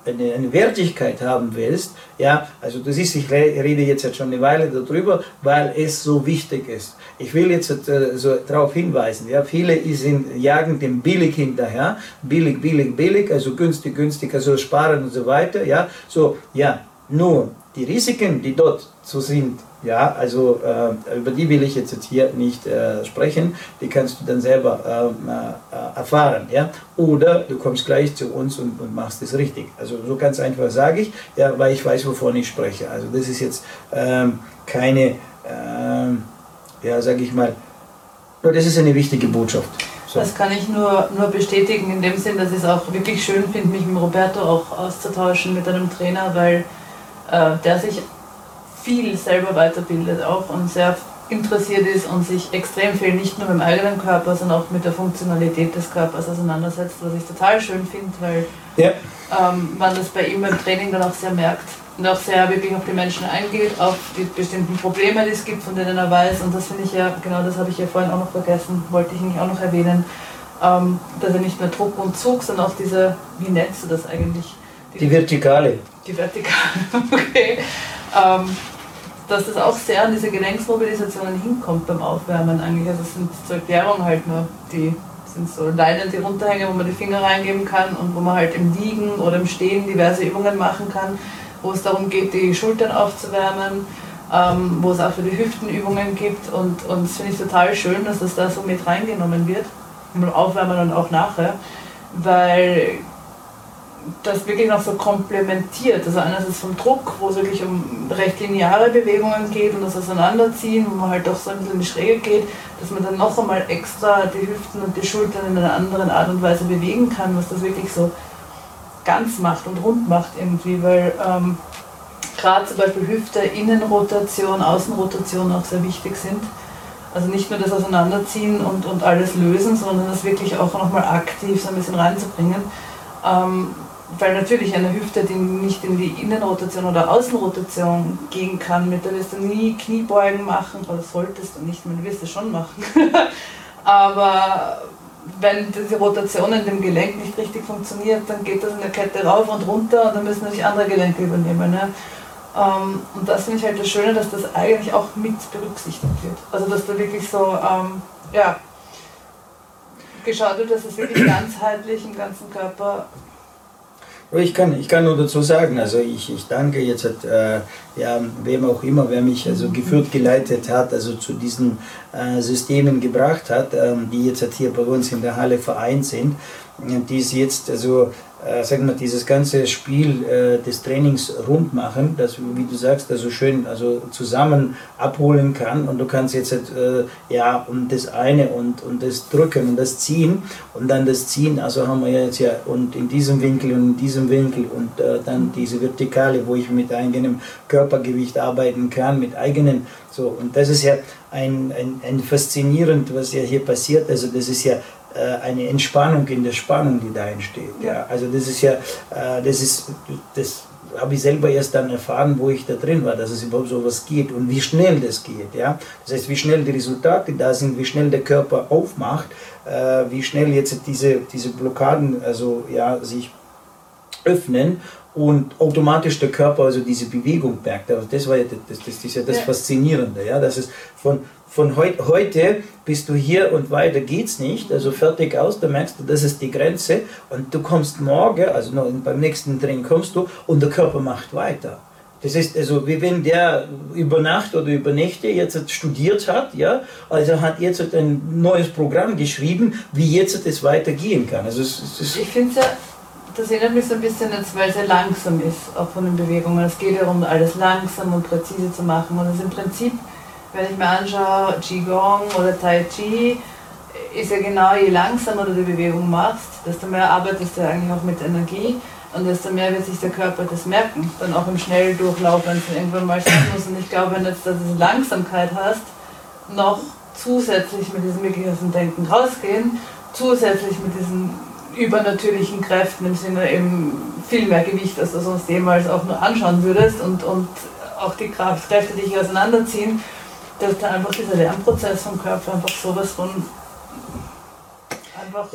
eine, eine Wertigkeit haben willst, ja, also das ist, ich rede jetzt schon eine Weile darüber, weil es so wichtig ist. Ich will jetzt äh, so darauf hinweisen, ja, viele sind, jagen dem billig hinterher, billig, billig, billig, also günstig, günstig, also sparen und so weiter, ja, so, ja, nur die Risiken, die dort so sind, ja, also äh, über die will ich jetzt hier nicht äh, sprechen, die kannst du dann selber äh, äh, erfahren, ja, oder du kommst gleich zu uns und, und machst es richtig. Also so ganz einfach sage ich, ja, weil ich weiß, wovon ich spreche. Also das ist jetzt ähm, keine, ähm, ja, sage ich mal, nur das ist eine wichtige Botschaft. So. Das kann ich nur, nur bestätigen, in dem Sinn, dass ich es auch wirklich schön finde, mich mit Roberto auch auszutauschen, mit einem Trainer, weil äh, der sich viel selber weiterbildet auch und sehr interessiert ist und sich extrem viel nicht nur mit dem eigenen Körper, sondern auch mit der Funktionalität des Körpers auseinandersetzt, was ich total schön finde, weil ja. ähm, man das bei ihm im Training dann auch sehr merkt und auch sehr wirklich auf die Menschen eingeht, auf die bestimmten Probleme, die es gibt, von denen er weiß, und das finde ich ja, genau das habe ich ja vorhin auch noch vergessen, wollte ich nämlich auch noch erwähnen, ähm, dass er nicht nur Druck und Zug, sondern auch diese, wie nennst du das eigentlich? Die, die Vertikale. Die Vertikale, okay. Ähm, dass das auch sehr an diese Gelenksmobilisationen hinkommt beim Aufwärmen eigentlich. Also es sind zur Erklärung halt nur, die sind so Leinen, die runterhängen, wo man die Finger reingeben kann und wo man halt im Liegen oder im Stehen diverse Übungen machen kann, wo es darum geht, die Schultern aufzuwärmen, ähm, wo es auch für die Hüften Übungen gibt, und, und das finde ich total schön, dass das da so mit reingenommen wird, beim Aufwärmen und auch nachher, weil das wirklich noch so komplementiert. Also einerseits vom Druck, wo es wirklich um recht lineare Bewegungen geht und das Auseinanderziehen, wo man halt auch so ein bisschen in die Schräge geht, dass man dann noch einmal extra die Hüften und die Schultern in einer anderen Art und Weise bewegen kann, was das wirklich so ganz macht und rund macht irgendwie, weil ähm, gerade zum Beispiel Hüfte, Innenrotation, Außenrotation auch sehr wichtig sind. Also nicht nur das Auseinanderziehen und, und alles lösen, sondern das wirklich auch nochmal aktiv so ein bisschen reinzubringen. Ähm, Weil natürlich eine Hüfte, die nicht in die Innenrotation oder Außenrotation gehen kann, mit der wirst du nie Kniebeugen machen, oder solltest du nicht, du wirst es schon machen. Aber wenn diese Rotation in dem Gelenk nicht richtig funktioniert, dann geht das in der Kette rauf und runter und dann müssen natürlich andere Gelenke übernehmen. Ne? Und das finde ich halt das Schöne, dass das eigentlich auch mit berücksichtigt wird. Also dass da wirklich so, ähm, ja, geschaut wird, dass es wirklich ganzheitlich im ganzen Körper. Ich kann, ich kann nur dazu sagen, also ich, ich danke jetzt äh, ja, wem auch immer, wer mich also geführt, geleitet hat, also zu diesen äh, Systemen gebracht hat, ähm, die jetzt halt hier bei uns in der Halle vereint sind, die es jetzt also äh, sagen wir, dieses ganze Spiel äh, des Trainings rund machen, das, wie du sagst, also schön also zusammen abholen kann, und du kannst jetzt äh, ja um das eine und, und das Drücken und das Ziehen und dann das Ziehen, also haben wir jetzt ja und in diesem Winkel und in diesem Winkel und äh, dann diese Vertikale, wo ich mit eigenem Körpergewicht arbeiten kann, mit eigenen, so, und das ist ja ein, ein, ein faszinierend, was ja hier passiert, also das ist ja eine Entspannung in der Spannung, die da entsteht. Ja. Also das ist ja, das ist, das habe ich selber erst dann erfahren, wo ich da drin war, dass es überhaupt so was geht und wie schnell das geht. Ja. Das heißt, wie schnell die Resultate da sind, wie schnell der Körper aufmacht, wie schnell jetzt diese, diese Blockaden also, ja, sich öffnen und automatisch der Körper also diese Bewegung merkt. Also das war ja das, das, das, ist ja das Faszinierende, ja, dass es von Von heut, heute bist du hier und weiter geht's nicht, also fertig aus, da merkst du, das ist die Grenze, und du kommst morgen, also noch beim nächsten Training kommst du und der Körper macht weiter. Das ist also, wie wenn der über Nacht oder über Nächte jetzt studiert hat, ja, also hat jetzt ein neues Programm geschrieben, wie jetzt es weitergehen kann. Also es, es ich finde ja, das erinnert mich so ein bisschen jetzt, weil es ja langsam ist, auch von den Bewegungen. Es geht ja darum, alles langsam und präzise zu machen, und es ist im Prinzip, wenn ich mir anschaue, Qigong oder Tai Chi, ist ja genau, je langsamer du die Bewegung machst, desto mehr arbeitest du ja eigentlich auch mit Energie, und desto mehr wird sich der Körper das merken, dann auch im Schnelldurchlauf, wenn es dann irgendwann mal sein muss. Und ich glaube, wenn du jetzt diese Langsamkeit hast, noch zusätzlich mit diesem wirklich aus dem Denken rausgehen, zusätzlich mit diesen übernatürlichen Kräften im Sinne eben viel mehr Gewicht, als du sonst jemals auch nur anschauen würdest, und, und auch die Kraftkräfte, die dich auseinanderziehen, dass dann einfach dieser Lernprozess vom Körper einfach sowas von einfach. Ja,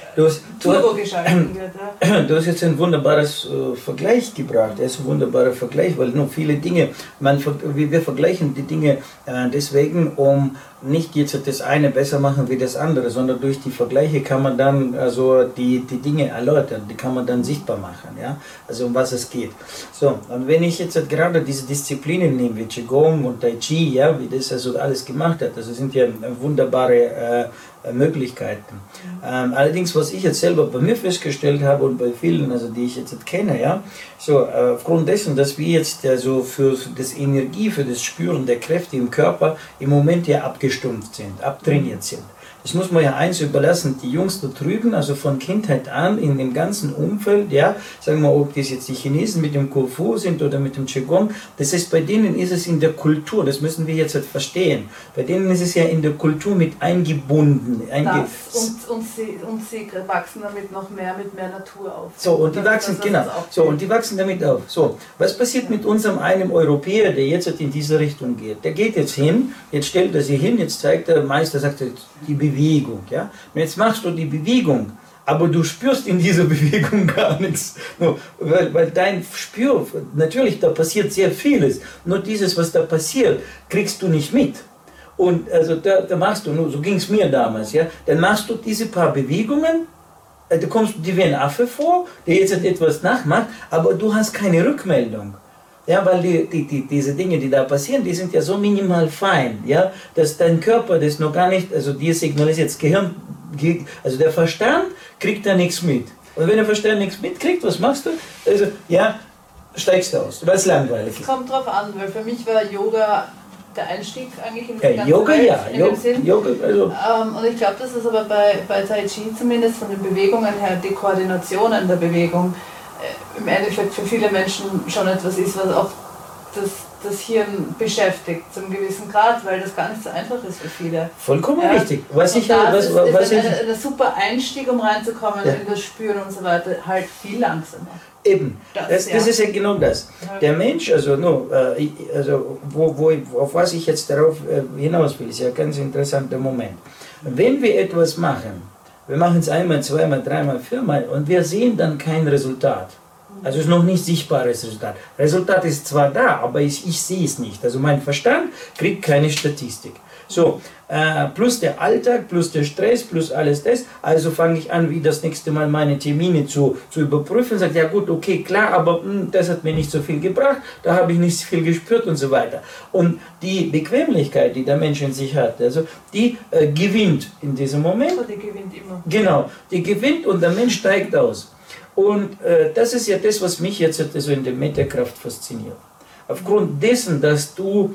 du hast, Turbo geschalten wird. Ja. Du hast jetzt ein wunderbares äh, Vergleich gebracht. Das ist ein wunderbarer Vergleich, weil noch viele Dinge, man, wir, wir vergleichen die Dinge äh, deswegen, um nicht jetzt das eine besser machen wie das andere, sondern durch die Vergleiche kann man dann also die, die Dinge erläutern, die kann man dann sichtbar machen, ja? Also um was es geht. So, und wenn ich jetzt gerade diese Disziplinen nehme, wie Qigong und Tai Chi, ja, wie das also alles gemacht hat, das sind ja wunderbare äh, Möglichkeiten. Ähm, allerdings, was ich jetzt selber bei mir festgestellt habe und bei vielen, also die ich jetzt kenne, ja, so äh, aufgrund dessen, dass wir jetzt also für das Energie, für das Spüren der Kräfte im Körper im Moment ja abgestumpft sind, abtrainiert sind. Das muss man ja eins überlassen, die Jungs da drüben, also von Kindheit an in dem ganzen Umfeld, ja, sagen wir, ob das jetzt die Chinesen mit dem Kung Fu sind oder mit dem Qigong, das ist bei denen ist es in der Kultur, das müssen wir jetzt halt verstehen, bei denen ist es ja in der Kultur mit eingebunden. Einge das, und, und, sie, und sie wachsen damit noch mehr mit mehr Natur auf. So, und die wachsen, das, genau, so, und die wachsen damit auf. So, was passiert mit unserem einem Europäer, der jetzt in diese Richtung geht? Der geht jetzt hin, jetzt stellt er sich hin, jetzt zeigt der Meister, sagt er, die Bewegung, ja. Und jetzt machst du die Bewegung, aber du spürst in dieser Bewegung gar nichts. Nur, weil, weil dein Spür, natürlich, da passiert sehr vieles, nur dieses, was da passiert, kriegst du nicht mit. Und also da, da machst du, nur so ging es mir damals, ja, dann machst du diese paar Bewegungen, da kommst du dir wie ein Affe vor, der jetzt etwas nachmacht, aber du hast keine Rückmeldung. Ja, weil die, die, die, diese Dinge, die da passieren, die sind ja so minimal fein, ja, dass dein Körper das noch gar nicht, also dir signalisiert, das Gehirn, also der Verstand kriegt da nichts mit. Und wenn der Verstand nichts mitkriegt, was machst du? Also, ja, steigst du aus, weil es langweilig ist. Es kommt drauf an, weil für mich war Yoga der Einstieg eigentlich in das ja, ganze Yoga, Welt, ja, in Yoga, dem Sinn. Yoga, also. Ähm, und ich glaube, dass es aber bei, bei Tai Chi zumindest von den Bewegungen her, die Koordinationen der Bewegung, im Endeffekt für viele Menschen schon etwas ist, was auch das, das Hirn beschäftigt, zu einem gewissen Grad, weil das gar nicht so einfach ist für viele. Vollkommen ja. richtig. Was und ich, da was, ist, was, ist was ein, ich, ein, ein super Einstieg, um reinzukommen ja. in das Spüren und so weiter, halt viel langsamer. Eben, das, das, ja. das ist ja genau das. Der Mensch, also, no, äh, also wo, wo, auf was ich jetzt darauf äh, hinaus will, ist ja ein ganz interessanter Moment. Wenn wir etwas machen, wir machen es einmal, zweimal, dreimal, viermal und wir sehen dann kein Resultat. Also es ist noch nicht sichtbares Resultat. Resultat ist zwar da, aber ich, ich sehe es nicht. Also mein Verstand kriegt keine Statistik. So, äh, plus der Alltag, plus der Stress, plus alles das. Also fange ich an, wie das nächste Mal meine Termine zu, zu überprüfen. Sage, ja gut, okay, klar, aber mh, das hat mir nicht so viel gebracht, da habe ich nicht so viel gespürt und so weiter. Und die Bequemlichkeit, die der Mensch in sich hat, also die äh, gewinnt in diesem Moment. Oh, die gewinnt immer. Genau, die gewinnt und der Mensch steigt aus. Und äh, das ist ja das, was mich jetzt also in der Metakraft fasziniert. Aufgrund dessen, dass du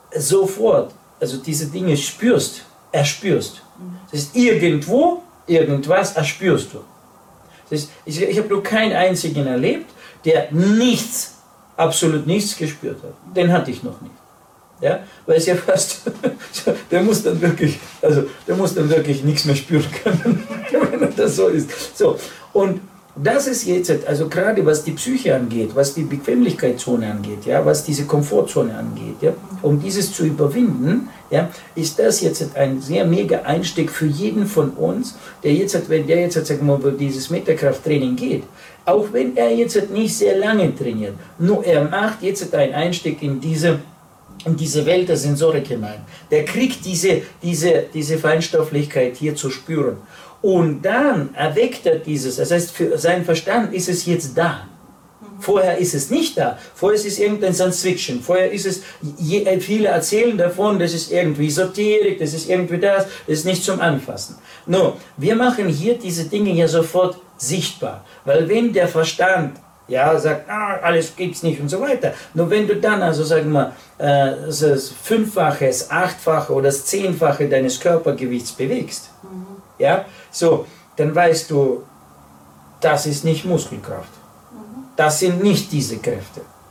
sofort also diese Dinge spürst, erspürst. Das ist irgendwo, irgendwas erspürst du. Das ist, ich ich habe nur keinen einzigen erlebt, der nichts, absolut nichts gespürt hat. Den hatte ich noch nicht. Ja, weil es ja fast, der muss dann wirklich, also der muss dann wirklich nichts mehr spüren können, wenn das so ist. So, und das ist jetzt, also gerade was die Psyche angeht, was die Bequemlichkeitszone angeht, ja, was diese Komfortzone angeht, ja, um dieses zu überwinden, ja, ist das jetzt ein sehr mega Einstieg für jeden von uns, der jetzt, wenn der jetzt, sagen wir mal, dieses Metakrafttraining geht, auch wenn er jetzt nicht sehr lange trainiert, nur er macht jetzt einen Einstieg in diese in diese Welt der Sensorik hinein. Der kriegt diese, diese, diese Feinstofflichkeit hier zu spüren. Und dann erweckt er dieses, das heißt, für seinen Verstand ist es jetzt da. Vorher ist es nicht da. Vorher ist es irgendein Science Fiction. Vorher ist es, je, viele erzählen davon, das ist irgendwie Esoterik, das ist irgendwie das, das ist nicht zum Anfassen. No, wir machen hier diese Dinge ja sofort sichtbar. Weil wenn der Verstand ja, sagt, ah, alles gibt's nicht und so weiter. Nur wenn du dann, also sagen wir, äh, das Fünffache, das Achtfache oder das Zehnfache deines Körpergewichts bewegst, mhm. ja, so, dann weißt du, das ist nicht Muskelkraft. Mhm. Das sind nicht diese Kräfte.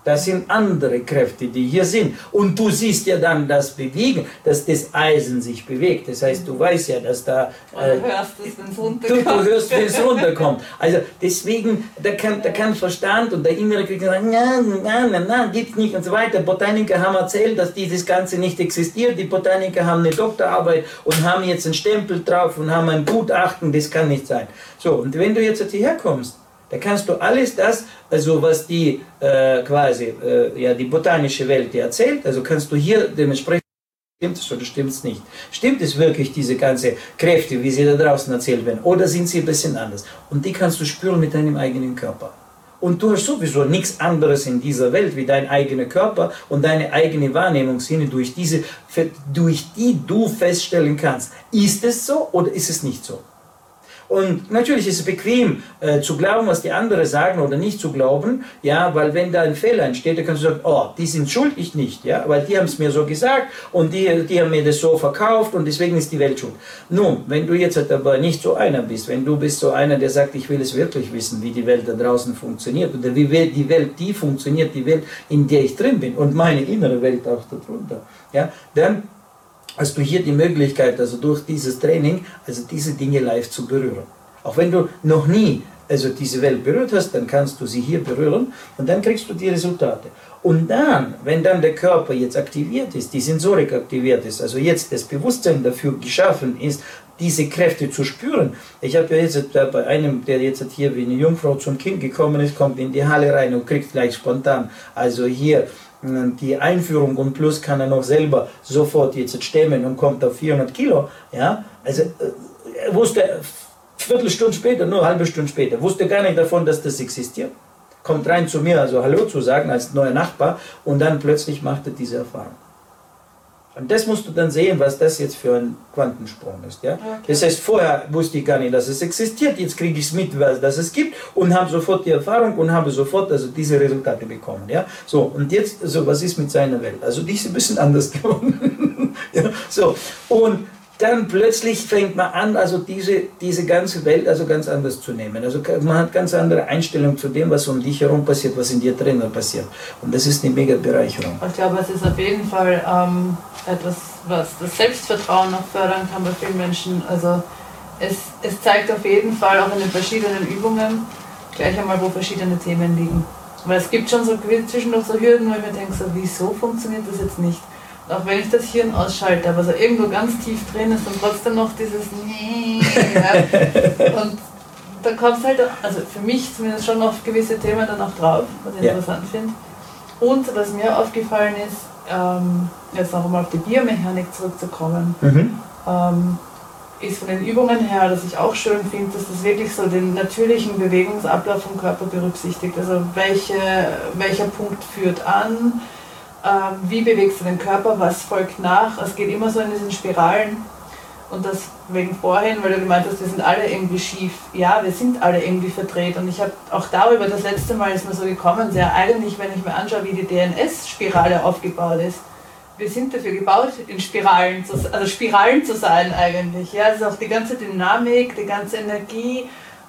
Das sind andere Kräfte, die hier sind. Und du siehst ja dann das Bewegen, dass das Eisen sich bewegt. Das heißt, du weißt ja, dass da... Äh, du hörst es, wenn es runterkommt. Du, du hörst, wenn es runterkommt. Also deswegen, da kann, da kann Verstand und der innere Krieg sagen, nein, nein, nein, nein, gibt's nicht und so weiter. Botaniker haben erzählt, dass dieses Ganze nicht existiert. Die Botaniker haben eine Doktorarbeit und haben jetzt einen Stempel drauf und haben ein Gutachten, das kann nicht sein. So, und wenn du jetzt hierher kommst, da kannst du alles das, also was die äh, quasi äh, ja, die botanische Welt dir erzählt, also kannst du hier dementsprechend, stimmt es oder stimmt es nicht? Stimmt es wirklich, diese ganze Kräfte, wie sie da draußen erzählt werden, oder sind sie ein bisschen anders? Und die kannst du spüren mit deinem eigenen Körper. Und du hast sowieso nichts anderes in dieser Welt wie dein eigener Körper und deine eigene Wahrnehmungssinne, durch, diese, durch die du feststellen kannst, ist es so oder ist es nicht so? Und natürlich ist es bequem äh, zu glauben, was die anderen sagen oder nicht zu glauben, ja, weil wenn da ein Fehler entsteht, dann kannst du sagen, oh, die sind schuld, ich nicht, ja, weil die haben es mir so gesagt und die, die haben mir das so verkauft und deswegen ist die Welt schuld. Nun, wenn du jetzt aber nicht so einer bist, wenn du bist so einer, der sagt, ich will es wirklich wissen, wie die Welt da draußen funktioniert oder wie die Welt, die funktioniert, die Welt, in der ich drin bin und meine innere Welt auch darunter, ja, dann hast du hier die Möglichkeit, also durch dieses Training, also diese Dinge live zu berühren. Auch wenn du noch nie also diese Welt berührt hast, dann kannst du sie hier berühren und dann kriegst du die Resultate. Und dann, wenn dann der Körper jetzt aktiviert ist, die Sensorik aktiviert ist, also jetzt das Bewusstsein dafür geschaffen ist, diese Kräfte zu spüren. Ich habe ja jetzt bei einem, der jetzt hier wie eine Jungfrau zum Kind gekommen ist, kommt in die Halle rein und kriegt gleich spontan, also hier die Einführung und plus kann er noch selber sofort jetzt stemmen und kommt auf vierhundert Kilo, ja, also er wusste eine Viertelstunde später, nur eine halbe Stunde später, wusste gar nicht davon, dass das existiert, kommt rein zu mir, also Hallo zu sagen als neuer Nachbar und dann plötzlich macht er diese Erfahrung. Und das musst du dann sehen, was das jetzt für ein Quantensprung ist. Ja? Okay. Das heißt, vorher wusste ich gar nicht, dass es existiert, jetzt kriege ich es mit, dass es gibt und habe sofort die Erfahrung und habe sofort also diese Resultate bekommen. Ja? So, und jetzt, so, was ist mit seiner Welt? Also die ist ein bisschen anders geworden. Ja? So, und dann plötzlich fängt man an, also diese, diese ganze Welt also ganz anders zu nehmen. Also man hat ganz andere Einstellung zu dem, was um dich herum passiert, was in dir drinnen passiert. Und das ist eine mega Bereicherung. Ich glaube, es ist auf jeden Fall ähm, etwas, was das Selbstvertrauen noch fördern kann bei vielen Menschen. Also es, es zeigt auf jeden Fall auch in den verschiedenen Übungen gleich einmal, wo verschiedene Themen liegen. Weil es gibt schon so zwischendurch so Hürden, wo ich mir denke, so, wieso funktioniert das jetzt nicht? Auch wenn ich das Hirn ausschalte, aber so irgendwo ganz tief drin ist und trotzdem noch dieses ja. Und da kommt es halt, also für mich zumindest schon auf gewisse Themen dann auch drauf, was ich ja. interessant finde. Und was mir aufgefallen ist, ähm, jetzt noch einmal auf die Biomechanik zurückzukommen, mhm. ähm, ist von den Übungen her, dass ich auch schön finde, dass das wirklich so den natürlichen Bewegungsablauf vom Körper berücksichtigt. Also welche, welcher Punkt führt an, Ähm, wie bewegst du den Körper, was folgt nach. Es geht immer so in diesen Spiralen. Und das wegen vorhin, weil du gemeint hast, wir sind alle irgendwie schief. Ja, wir sind alle irgendwie verdreht. Und ich habe auch darüber, das letzte Mal ist mir so gekommen, sehr eigentlich, wenn ich mir anschaue, wie die D N S-Spirale aufgebaut ist. Wir sind dafür gebaut, in Spiralen zu, also Spiralen zu sein eigentlich. Ja, also auch die ganze Dynamik, die ganze Energie,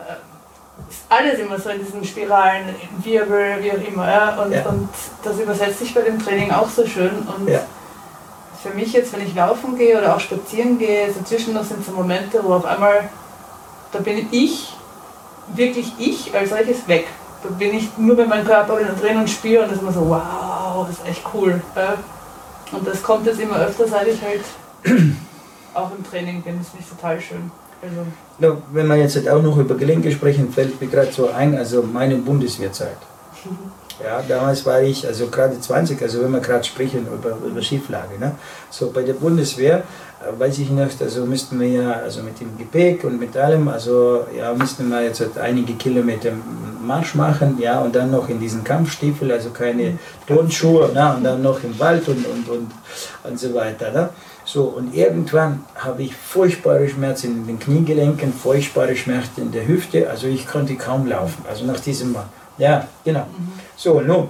ist alles immer so in diesen Spiralen, Wirbel, wie auch immer. Ja? Und, ja. und das übersetzt sich bei dem Training auch so schön. Und ja. für mich jetzt, wenn ich laufen gehe oder auch spazieren gehe, so zwischendurch sind so Momente, wo auf einmal, da bin ich, wirklich ich als solches weg. Da bin ich nur bei meinem Körper wieder drin und spüre und das ist immer so, wow, das ist echt cool. Ja? Und das kommt jetzt immer öfter, seit ich halt auch im Training bin. Das finde ich total schön. Also ja, wenn wir jetzt auch noch über Gelenke sprechen, fällt mir gerade so ein, also meine Bundeswehrzeit. Ja, damals war ich, also gerade zwanzig, also wenn wir gerade sprechen über, über Schieflage. Ne? So bei der Bundeswehr, äh, weiß ich nicht, also müssten wir ja, also mit dem Gepäck und mit allem, also ja, müssten wir jetzt halt einige Kilometer Marsch machen, ja, und dann noch in diesen Kampfstiefel, also keine Turnschuhe, ne? Und dann noch im Wald und, und, und, und so weiter. Ne? So, und irgendwann habe ich furchtbare Schmerzen in den Kniegelenken, furchtbare Schmerzen in der Hüfte, also ich konnte kaum laufen, also nach diesem Mal. Ja, genau. Mhm. So, nun,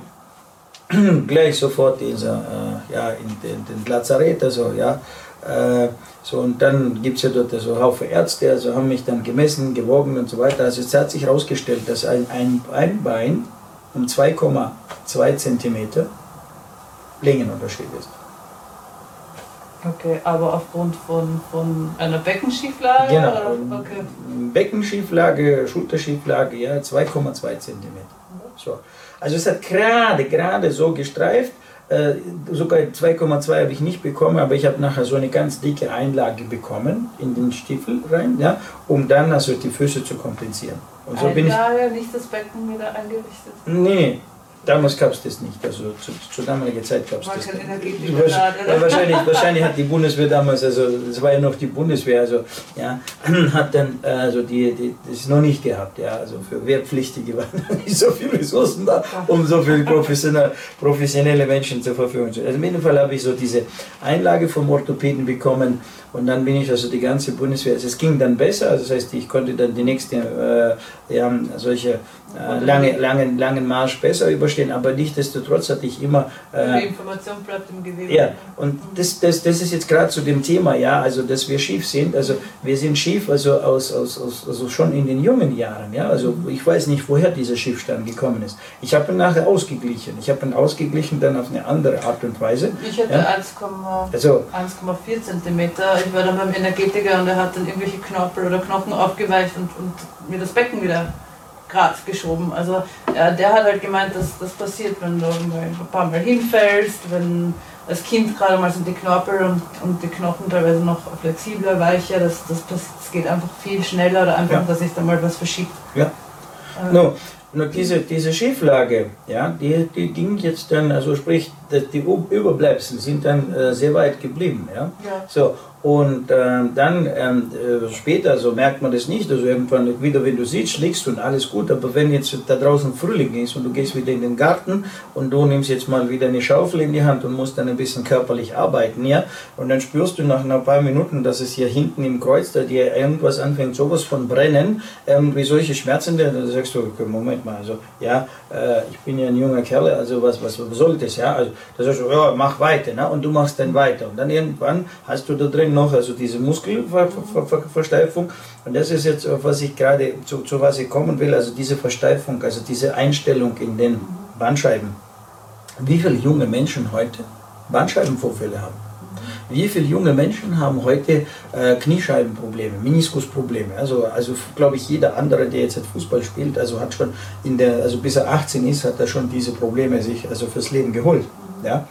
gleich sofort dieser, äh, ja, in den, den Lazarett, also, ja, äh, so, und dann gibt es ja dort so Haufen Ärzte, also haben mich dann gemessen, gewogen und so weiter. Also es hat sich herausgestellt, dass ein, ein, ein Bein um zwei Komma zwei Zentimeter Längenunterschied ist. Okay, aber aufgrund von, von einer Beckenschieflage? Genau, Oder? Okay. Beckenschieflage, Schulterschieflage, ja, zwei Komma zwei Zentimeter. So. Also es hat gerade, gerade so gestreift, äh, sogar zwei Komma zwei habe ich nicht bekommen, aber ich habe nachher so eine ganz dicke Einlage bekommen in den Stiefel rein, ja, um dann also die Füße zu kompensieren. Und so Einlage, bin ich, nicht das Becken wieder eingerichtet? Nee, damals gab es das nicht, also zu, zu damaliger Zeit gab es das kein nicht. Energetiker Wahrscheinlich, da, wahrscheinlich, wahrscheinlich hat die Bundeswehr damals, also es war ja noch die Bundeswehr, also ja, hat dann also die, die das noch nicht gehabt, ja, also für Wehrpflichtige waren nicht so viele Ressourcen da, um so viele professionelle, professionelle Menschen zur Verfügung zu stellen. Also in jedem Fall habe ich so diese Einlage vom Orthopäden bekommen. Und dann bin ich also die ganze Bundeswehr, also es ging dann besser, also das heißt, ich konnte dann die nächste, äh, ja, solche äh, lange, langen, langen Marsch besser überstehen, aber nichtsdestotrotz hatte ich immer... Äh, die Information bleibt im Gewebe. Ja, und das, das, das ist jetzt gerade zu dem Thema, ja, also dass wir schief sind, also wir sind schief, also, aus, aus, aus, also schon in den jungen Jahren, ja, also ich weiß nicht, woher dieser Schiefstand gekommen ist. Ich habe ihn nachher ausgeglichen, ich habe ihn ausgeglichen dann auf eine andere Art und Weise. Ich hatte ja. eins Komma vier also, Zentimeter. Ich war dann beim Energetiker und er hat dann irgendwelche Knorpel oder Knochen aufgeweicht und, und mir das Becken wieder gerade geschoben. Also ja, der hat halt gemeint, dass das passiert, wenn du ein paar Mal hinfällst, wenn als Kind gerade mal sind die Knorpel und, und die Knochen teilweise noch flexibler, weicher, das, das, das geht einfach viel schneller oder einfach, ja. dass sich da mal was verschiebt. Ja. Äh, no. Nur diese, diese Schieflage, ja, die, die ging jetzt dann, also sprich, die Überbleibsel sind dann äh, sehr weit geblieben. Ja? Ja. So, und äh, dann ähm, äh, später, so merkt man das nicht, also irgendwann wieder, wenn du sitzt, liegst und alles gut, aber wenn jetzt da draußen Frühling ist und du gehst wieder in den Garten und du nimmst jetzt mal wieder eine Schaufel in die Hand und musst dann ein bisschen körperlich arbeiten, ja, und dann spürst du nach ein paar Minuten, dass es hier hinten im Kreuz, da dir irgendwas anfängt, sowas von brennen, irgendwie solche Schmerzen, dann sagst du, okay, Moment mal, also, ja, äh, ich bin ja ein junger Kerl, also was, was soll das, ja, also, da sagst du, ja, mach weiter, ne? Und du machst dann weiter und dann irgendwann hast du da drin noch, also diese Muskelversteifung, und das ist jetzt, was ich gerade, zu, zu was ich kommen will, also diese Versteifung, also diese Einstellung in den Bandscheiben. Wie viele junge Menschen heute Bandscheibenvorfälle haben? Wie viele junge Menschen haben heute äh, Kniescheibenprobleme, Meniskusprobleme? Also, also glaube ich, jeder andere, der jetzt Fußball spielt, also hat schon in der, also bis er achtzehn ist, hat er schon diese Probleme sich also fürs Leben geholt. Ja?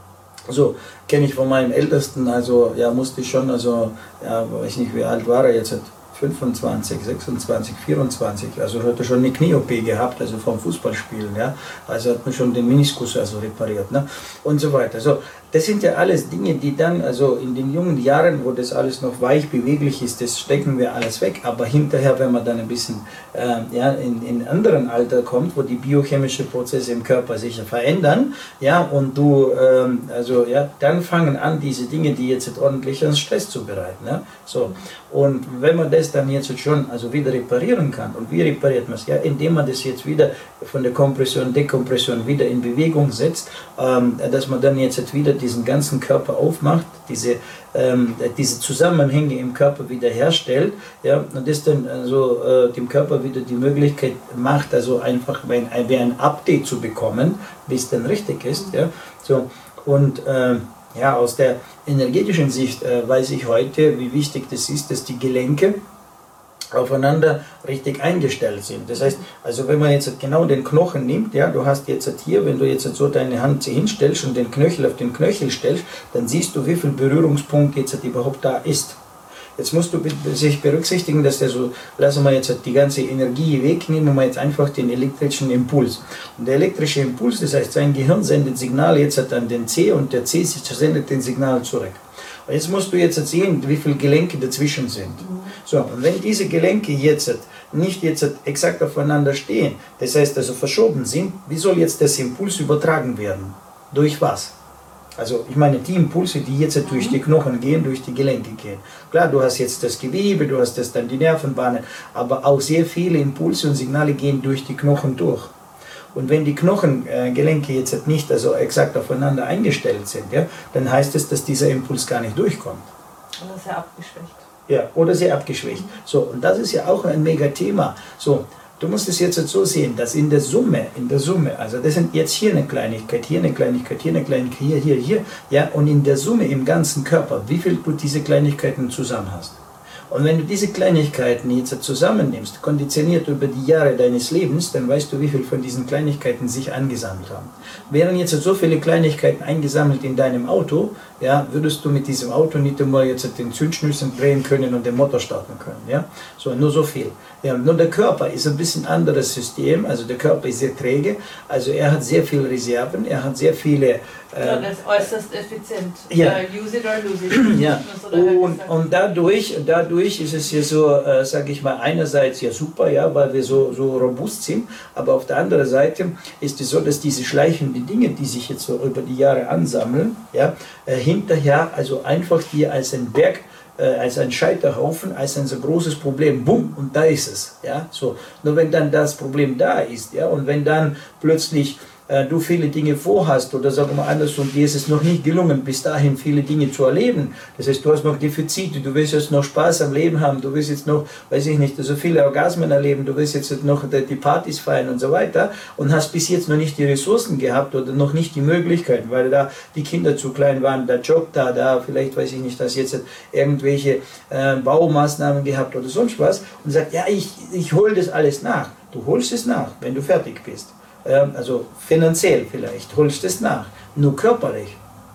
So kenne ich von meinem Ältesten, also ja, musste ich schon, also ja, weiß nicht, wie alt war er jetzt, fünfundzwanzig, sechsundzwanzig, vierundzwanzig, also hat er schon eine Knie-O P gehabt, also vom Fußballspielen, ja, also hat man schon den Meniskus also repariert, ne, und so weiter. Also das sind ja alles Dinge, die dann, also in den jungen Jahren, wo das alles noch weich beweglich ist, das stecken wir alles weg, aber hinterher, wenn man dann ein bisschen äh, ja, in, in anderen Alter kommt, wo die biochemischen Prozesse im Körper sich verändern, ja, und du, ähm, also ja, dann fangen an, diese Dinge, die jetzt ordentlich an Stress zu bereiten, ne, so, und wenn man das dann jetzt schon also wieder reparieren kann, und wie repariert man es, ja, indem man das jetzt wieder von der Kompression, Dekompression wieder in Bewegung setzt, ähm, dass man dann jetzt wieder diesen ganzen Körper aufmacht, diese, ähm, diese Zusammenhänge im Körper wiederherstellt, ja, und das dann also äh, dem Körper wieder die Möglichkeit macht, also einfach ein, ein, ein Update zu bekommen, wie es dann richtig ist, ja, so, und äh, ja, aus der energetischen Sicht äh, weiß ich heute, wie wichtig das ist, dass die Gelenke aufeinander richtig eingestellt sind. Das heißt, also wenn man jetzt genau den Knochen nimmt, ja, du hast jetzt hier, wenn du jetzt so deine Hand hinstellst und den Knöchel auf den Knöchel stellst, dann siehst du, wie viel Berührungspunkt jetzt überhaupt da ist. Jetzt musst du sich berücksichtigen, dass der so, lassen wir jetzt die ganze Energie weg, nehmen wir jetzt einfach den elektrischen Impuls. Und der elektrische Impuls, das heißt, sein Gehirn sendet Signal jetzt an den C und der C sendet den Signal zurück. Und jetzt musst du jetzt sehen, wie viele Gelenke dazwischen sind. So, und wenn diese Gelenke jetzt nicht jetzt exakt aufeinander stehen, das heißt also verschoben sind, wie soll jetzt das Impuls übertragen werden? Durch was? Also ich meine die Impulse, die jetzt durch die Knochen gehen, durch die Gelenke gehen. Klar, du hast jetzt das Gewebe, du hast das dann die Nervenbahnen, aber auch sehr viele Impulse und Signale gehen durch die Knochen durch. Und wenn die Knochengelenke jetzt nicht also exakt aufeinander eingestellt sind, ja, dann heißt es, dass dieser Impuls gar nicht durchkommt. Oder sehr abgeschwächt. Ja, oder sehr abgeschwächt. So, und das ist ja auch ein mega Thema. So, Du musst es jetzt so sehen, dass in der Summe, in der Summe, also das sind jetzt hier eine Kleinigkeit, hier eine Kleinigkeit, hier eine Kleinigkeit, hier, hier, hier, ja, und in der Summe im ganzen Körper, wie viel du diese Kleinigkeiten zusammen hast. Und wenn du diese Kleinigkeiten jetzt zusammennimmst, konditioniert über die Jahre deines Lebens, dann weißt du, wie viel von diesen Kleinigkeiten sich angesammelt haben. Wären jetzt so viele Kleinigkeiten eingesammelt in deinem Auto, ja, würdest du mit diesem Auto nicht einmal jetzt den Zündschnüssel drehen können und den Motor starten können. Ja? So, nur so viel. Ja, nur der Körper ist ein bisschen anderes System, also der Körper ist sehr träge, also er hat sehr viele Reserven, er hat sehr viele... Äh, ja, das ist äußerst effizient. Ja. Uh, use it or lose it. Ja. Und, und dadurch, dadurch ist es ja so, äh, sage ich mal, einerseits ja super, ja, weil wir so, so robust sind, aber auf der anderen Seite ist es so, dass diese schleichenden Dinge, die sich jetzt so über die Jahre ansammeln, ja, äh, hinterher also einfach dir als ein Berg, als ein Scheiterhaufen, als ein so großes Problem, bumm, und da ist es. Ja? So. Nur wenn dann das Problem da ist, ja, und wenn dann plötzlich äh, du viele Dinge vorhast, oder sagen wir anders, und dir ist es noch nicht gelungen, bis dahin viele Dinge zu erleben, das heißt, du hast noch Defizite, du willst jetzt noch Spaß am Leben haben, du willst jetzt noch, weiß ich nicht, so viele Orgasmen erleben, du willst jetzt noch die Partys feiern und so weiter, und hast bis jetzt noch nicht die Ressourcen gehabt oder noch nicht die Möglichkeiten, weil da die Kinder zu klein waren, der Job da, da, vielleicht weiß ich nicht, dass jetzt irgendwelche äh, Baumaßnahmen gehabt oder sonst was, und sagt, ja, ich, ich hole das alles nach. Du holst es nach, wenn du fertig bist. Ähm, also finanziell vielleicht, holst es nach. Nur körperlich.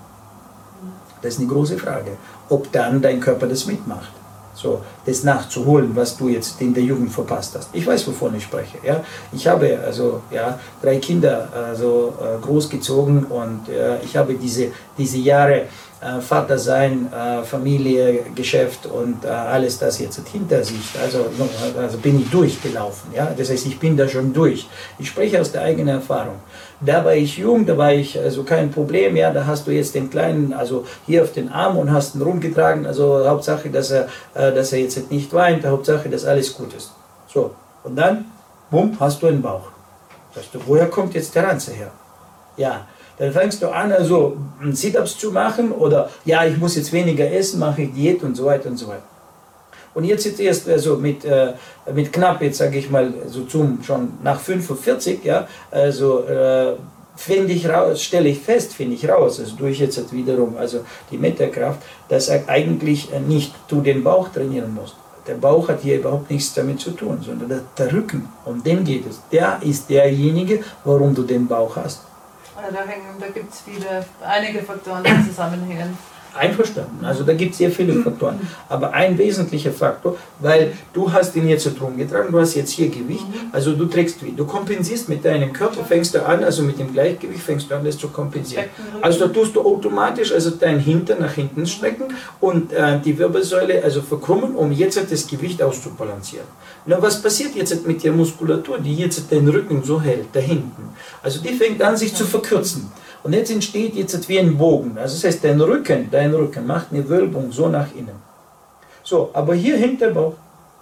Das ist eine große Frage. Ob dann dein Körper das mitmacht. So, das nachzuholen, was du jetzt in der Jugend verpasst hast. Ich weiß, wovon ich spreche. Ja? Ich habe also ja, drei Kinder also, äh, großgezogen und äh, ich habe diese, diese Jahre äh, Vater sein, äh, Familie, Geschäft und äh, alles das jetzt hinter sich. Also, also bin ich durchgelaufen. Ja? Das heißt, ich bin da schon durch. Ich spreche aus der eigenen Erfahrung. Da war ich jung, da war ich also kein Problem, ja, da hast du jetzt den Kleinen, also hier auf den Arm und hast ihn rumgetragen, also Hauptsache, dass er, äh, dass er jetzt nicht weint, Hauptsache, dass alles gut ist. So, und dann, bumm, hast du einen Bauch. Sagst du, woher kommt jetzt der Ranze her? Ja, dann fängst du an, also Sit-Ups zu machen oder, ja, ich muss jetzt weniger essen, mache ich Diät und so weiter und so weiter. Und jetzt jetzt erst also mit, äh, mit knapp, jetzt sage ich mal, so zum, schon nach fünfundvierzig, ja, also äh, finde ich raus, stelle ich fest, finde ich raus, also durch jetzt wiederum, also die Metakraft, dass er eigentlich nicht du den Bauch trainieren musst. Der Bauch hat hier überhaupt nichts damit zu tun, sondern der, der Rücken, um den geht es. Der ist derjenige, warum du den Bauch hast. Also da, da gibt es viele, einige Faktoren, die zusammenhängen. Einverstanden, also da gibt es sehr viele Faktoren, aber ein wesentlicher Faktor, weil du hast ihn jetzt rumgetragen, du hast jetzt hier Gewicht, also du trägst, du kompensierst mit deinem Körper, fängst du an, also mit dem Gleichgewicht fängst du an, das zu kompensieren. Also da tust du automatisch also dein Hintern nach hinten strecken und äh, die Wirbelsäule also verkrümmen, um jetzt das Gewicht auszubalancieren. Na, was passiert jetzt mit der Muskulatur, die jetzt den Rücken so hält, da hinten? Also die fängt an, sich zu verkürzen. Und jetzt entsteht jetzt wie ein Bogen. Also das heißt, dein Rücken, dein Rücken macht eine Wölbung so nach innen. So, aber hier hängt der Bauch.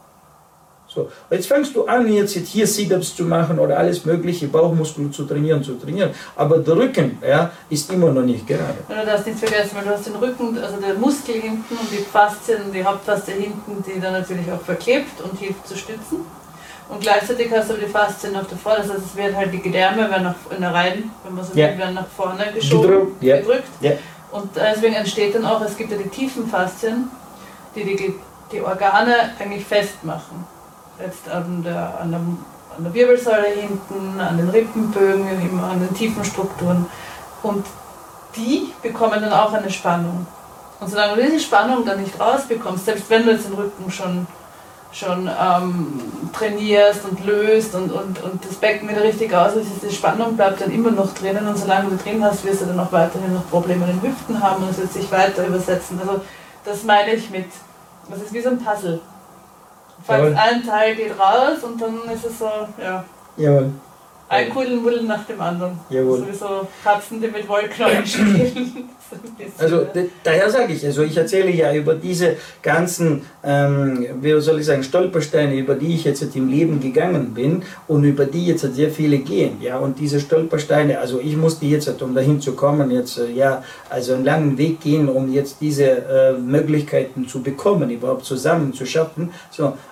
So, jetzt fängst du an, jetzt hier Sit-Ups zu machen oder alles mögliche, Bauchmuskel zu trainieren, zu trainieren. Aber der Rücken, ja, ist immer noch nicht gerade. Und du darfst nichts vergessen, weil du hast den Rücken, also der Muskel hinten und die Faszien, die Hauptfaszie hinten, die dann natürlich auch verklebt und hilft zu stützen. Und gleichzeitig hast du aber die Faszien auf der Vorder, das heißt, es wird halt die Gedärme werden nach, in der Reihen, wenn man so will, ja, werden nach vorne geschoben, gedrückt. Ja. gedrückt. Ja. Und deswegen entsteht dann auch, es gibt ja die tiefen Faszien, die die, die Organe eigentlich festmachen. Jetzt an der, an, der, an der Wirbelsäule hinten, an den Rippenbögen, an den tiefen Strukturen. Und die bekommen dann auch eine Spannung. Und solange du diese Spannung dann nicht rausbekommst, selbst wenn du jetzt den Rücken schon schon ähm, trainierst und löst und, und, und das Becken wieder richtig ausrichtest, die Spannung bleibt dann immer noch drinnen und solange du drin hast, wirst du dann auch weiterhin noch Probleme in den Hüften haben und es wird sich weiter übersetzen. Also das meine ich mit, das ist wie so ein Puzzle. Falls ein Teil geht raus und dann ist es so, ja, Jawohl. ein Kuddelmuddel nach dem anderen. Jawohl. Sowieso Katzen, die mit Wollknäueln spielen. Also daher sage ich, also ich erzähle ja über diese ganzen, ähm, wie soll ich sagen, Stolpersteine, über die ich jetzt im Leben gegangen bin und über die jetzt sehr viele gehen. Ja, und diese Stolpersteine, also ich musste jetzt, um dahin zu kommen, jetzt ja, also einen langen Weg gehen, um jetzt diese äh, Möglichkeiten zu bekommen, überhaupt zusammen zu schaffen. So,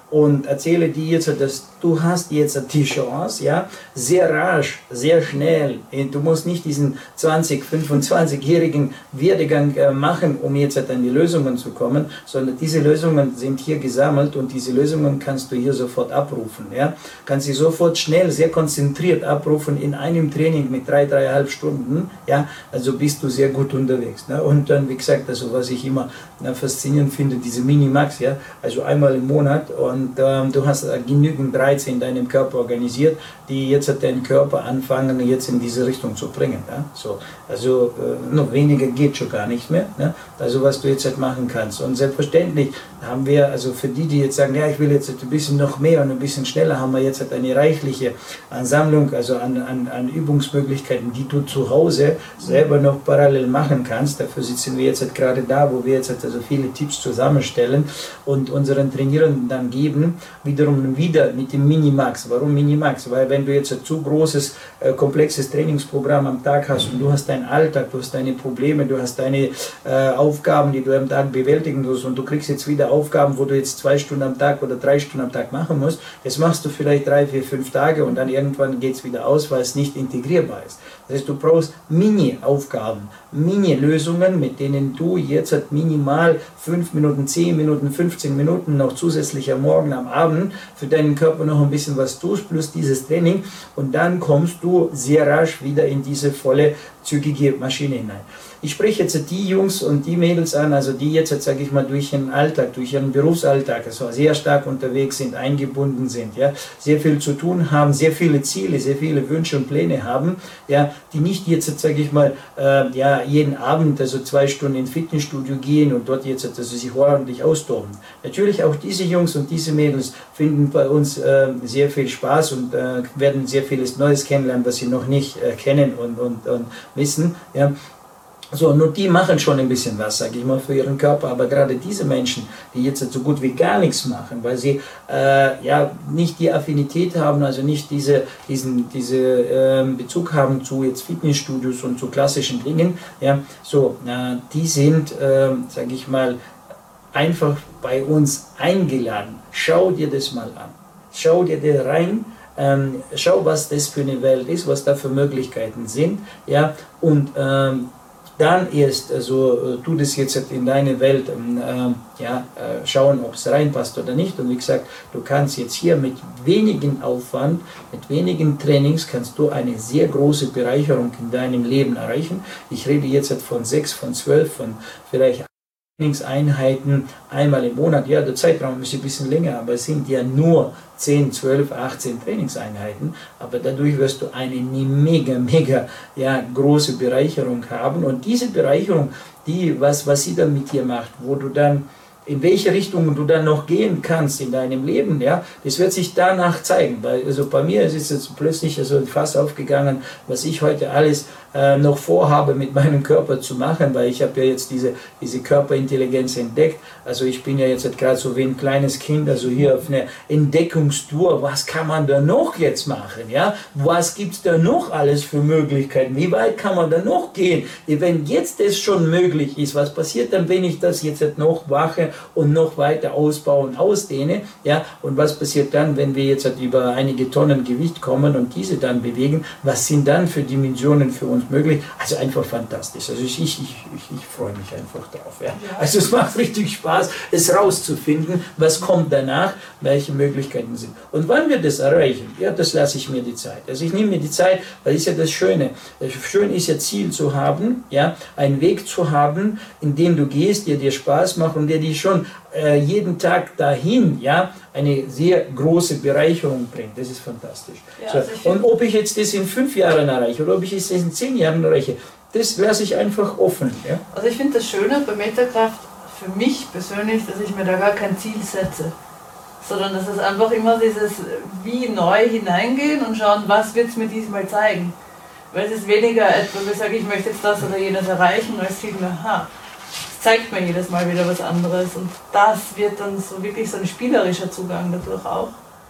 und erzähle dir jetzt, dass du hast jetzt die Chance, ja, sehr rasch, sehr schnell, du musst nicht diesen zwanzig-, fünfundzwanzigjährigen Werdegang äh, machen, um jetzt an die Lösungen zu kommen, sondern diese Lösungen sind hier gesammelt und diese Lösungen kannst du hier sofort abrufen, ja, kannst sie sofort schnell, sehr konzentriert abrufen in einem Training mit drei, dreieinhalb Stunden, ja, also bist du sehr gut unterwegs, ne? Und dann, wie gesagt, also was ich immer na, faszinierend finde, diese Minimax, ja, also einmal im Monat und ähm, du hast äh, genügend Reize in deinem Körper organisiert, die jetzt deinen Körper anfangen, jetzt in diese Richtung zu bringen. Ja? So, also äh, noch weniger geht schon gar nicht mehr. Ne? Also was du jetzt halt machen kannst. Und selbstverständlich haben wir, also für die, die jetzt sagen, ja, ich will jetzt ein bisschen noch mehr und ein bisschen schneller, haben wir jetzt halt eine reichliche Ansammlung, also an, an, an Übungsmöglichkeiten, die du zu Hause selber noch parallel machen kannst. Dafür sitzen wir jetzt halt gerade da, wo wir jetzt halt also viele Tipps zusammenstellen und unseren Trainierenden dann geben, wiederum wieder mit dem Minimax. Warum Minimax? Weil wenn du jetzt ein zu großes, äh, komplexes Trainingsprogramm am Tag hast und du hast deinen Alltag, du hast deine Probleme, du hast deine äh, Aufgaben, die du am Tag bewältigen musst und du kriegst jetzt wieder Aufgaben, wo du jetzt zwei Stunden am Tag oder drei Stunden am Tag machen musst, das machst du vielleicht drei, vier, fünf Tage und dann irgendwann geht es wieder aus, weil es nicht integrierbar ist. Das heißt, du brauchst Mini-Aufgaben, Mini-Lösungen, mit denen du jetzt halt minimal fünf Minuten, zehn Minuten, fünfzehn Minuten noch zusätzlich am Morgen, am Abend für deinen Körper noch ein bisschen was tust, plus dieses Training und dann kommst du sehr rasch wieder in diese volle, zügige Maschine hinein. Ich spreche jetzt die Jungs und die Mädels an, also die jetzt, sage ich mal, durch ihren Alltag, durch ihren Berufsalltag, also sehr stark unterwegs sind, eingebunden sind, ja, sehr viel zu tun haben, sehr viele Ziele, sehr viele Wünsche und Pläne haben, ja, die nicht jetzt, sage ich mal, äh, ja, jeden Abend, also zwei Stunden ins Fitnessstudio gehen und dort jetzt, also sich ordentlich austoben. Natürlich auch diese Jungs und diese Mädels finden bei uns äh, sehr viel Spaß und äh, werden sehr vieles Neues kennenlernen, was sie noch nicht äh, kennen und, und, und wissen, ja. So, nur die machen schon ein bisschen was, sage ich mal, für ihren Körper, aber gerade diese Menschen, die jetzt so gut wie gar nichts machen, weil sie äh, ja nicht die Affinität haben, also nicht diese, diesen diese, äh, Bezug haben zu jetzt Fitnessstudios und zu klassischen Dingen, ja, so, äh, die sind, äh, sage ich mal, einfach bei uns eingeladen. Schau dir das mal an, schau dir da rein. Ähm, schau, was das für eine Welt ist, was da für Möglichkeiten sind, ja, und ähm, dann erst, also tu das jetzt in deine Welt, äh, ja, äh, schauen, ob es reinpasst oder nicht. Und wie gesagt, du kannst jetzt hier mit wenigen Aufwand, mit wenigen Trainings, kannst du eine sehr große Bereicherung in deinem Leben erreichen. Ich rede jetzt von sechs, von zwölf, von vielleicht Trainingseinheiten einmal im Monat. Ja, der Zeitraum ist ein bisschen länger, aber es sind ja nur zehn, zwölf, achtzehn Trainingseinheiten. Aber dadurch wirst du eine mega, mega ja, große Bereicherung haben. Und diese Bereicherung, die, was, was sie dann mit dir macht, wo du dann in welche Richtung du dann noch gehen kannst in deinem Leben, ja, das wird sich danach zeigen. Weil, also bei mir ist es jetzt plötzlich also fast aufgegangen, was ich heute alles äh, noch vorhabe mit meinem Körper zu machen, weil ich habe ja jetzt diese, diese Körperintelligenz entdeckt. Also ich bin ja jetzt gerade so wie ein kleines Kind, also hier auf einer Entdeckungstour. Was kann man da noch jetzt machen? Ja? Was gibt es da noch alles für Möglichkeiten? Wie weit kann man da noch gehen? Wenn jetzt das schon möglich ist, was passiert dann, wenn ich das jetzt noch mache und noch weiter ausbaue und ausdehne? Ja? Und was passiert dann, wenn wir jetzt über einige Tonnen Gewicht kommen und diese dann bewegen? Was sind dann für Dimensionen für uns möglich? Also einfach fantastisch. Also ich, ich, ich, ich freue mich einfach drauf. Ja? Also es macht richtig Spaß, es rauszufinden, was kommt danach, welche Möglichkeiten sind. Und wann wir das erreichen, ja, das lasse ich mir die Zeit. Also ich nehme mir die Zeit, weil ist ja das Schöne. Schön ist ja Ziel zu haben, ja, einen Weg zu haben, in dem du gehst, der dir Spaß macht und der dir schon äh, jeden Tag dahin, ja, eine sehr große Bereicherung bringt. Das ist fantastisch. Ja, also so. Und ob ich jetzt das in fünf Jahren erreiche oder ob ich es in zehn Jahren erreiche, das lasse ich einfach offen. Ja? Also ich finde das Schöne bei Metakraft für mich persönlich, dass ich mir da gar kein Ziel setze, sondern dass es einfach immer dieses wie neu hineingehen und schauen, was wird es mir diesmal zeigen. Weil es ist weniger etwas, wo ich sage, ich möchte jetzt das oder jenes erreichen, als vielmehr, aha, es zeigt mir jedes Mal wieder was anderes und das wird dann so wirklich so ein spielerischer Zugang dadurch auch.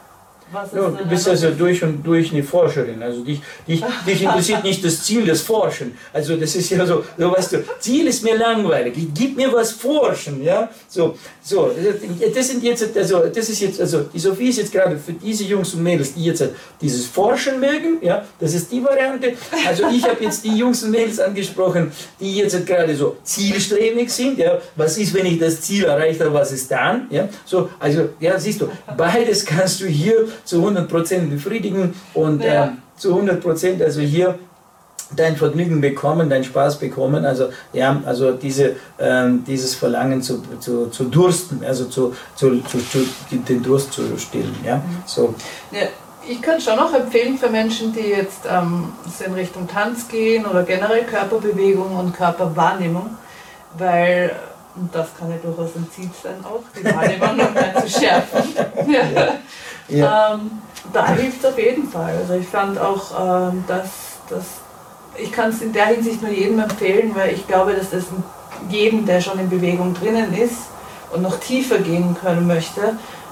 Was no, du bist also durch und durch eine Forscherin. Also dich, dich, dich interessiert nicht das Ziel des Forschen. Also das ist ja so, so weißt du, Ziel ist mir langweilig. Gib mir was forschen, ja. So, so. Das sind jetzt, also das ist jetzt, also die Sophie ist jetzt gerade für diese Jungs und Mädels, die jetzt dieses Forschen mögen, ja. Das ist die Variante. Also ich habe jetzt die Jungs und Mädels angesprochen, die jetzt gerade so zielstrebig sind, ja. Was ist, wenn ich das Ziel erreicht habe? Was ist dann, ja? So, also ja, siehst du, beides kannst du hier zu hundert Prozent befriedigen und ja. äh, zu hundert Prozent also hier dein Vergnügen bekommen, deinen Spaß bekommen, also ja, also diese, ähm, dieses Verlangen zu, zu, zu dursten, also zu, zu, zu, zu, den Durst zu stillen, ja, so. Ja, ich kann schon auch empfehlen für Menschen, die jetzt ähm, so in Richtung Tanz gehen oder generell Körperbewegung und Körperwahrnehmung, weil und das kann ja durchaus ein Ziel sein, auch die Wahrnehmung noch mehr zu schärfen. Ja. Ja. Ähm, da hilft es auf jeden Fall. Also ich fand auch, ähm, dass, dass ich kann es in der Hinsicht nur jedem empfehlen, weil ich glaube, dass das jedem, der schon in Bewegung drinnen ist und noch tiefer gehen können möchte,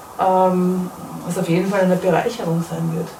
ähm, es auf jeden Fall eine Bereicherung sein wird.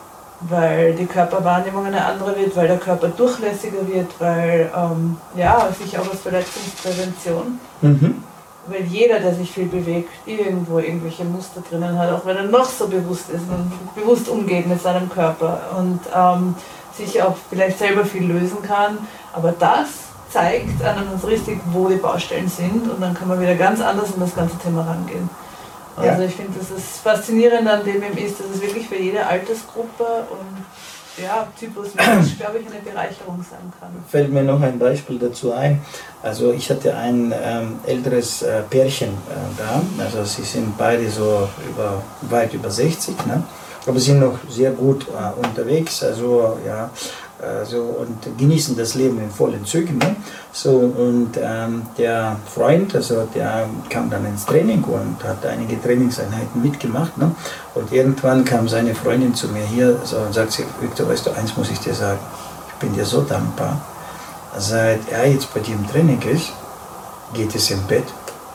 Weil die Körperwahrnehmung eine andere wird, weil der Körper durchlässiger wird, weil ähm, ja, sich auch als Verletzungsprävention, mhm. weil jeder, der sich viel bewegt, irgendwo irgendwelche Muster drinnen hat, auch wenn er noch so bewusst ist und bewusst umgeht mit seinem Körper und ähm, sich auch vielleicht selber viel lösen kann, aber das zeigt einem so richtig, wo die Baustellen sind und dann kann man wieder ganz anders an das ganze Thema rangehen. Also ich finde, das ist faszinierend an dem ist, dass es wirklich für jede Altersgruppe und ja, Typus Mensch, glaube ich, eine Bereicherung sein kann. Fällt mir noch ein Beispiel dazu ein. Also ich hatte ein ähm, älteres äh, Pärchen äh, da, also sie sind beide so über, weit über sechzig, ne? Aber sind noch sehr gut äh, unterwegs, also ja, also, und genießen das Leben in vollen Zügen. Ne? So, und ähm, der Freund, also der kam dann ins Training und hat einige Trainingseinheiten mitgemacht. Ne? Und irgendwann kam seine Freundin zu mir hier so, und sagt sie, Viktor, weißt du, eins muss ich dir sagen, ich bin dir so dankbar. Seit er jetzt bei dir im Training ist, geht es im Bett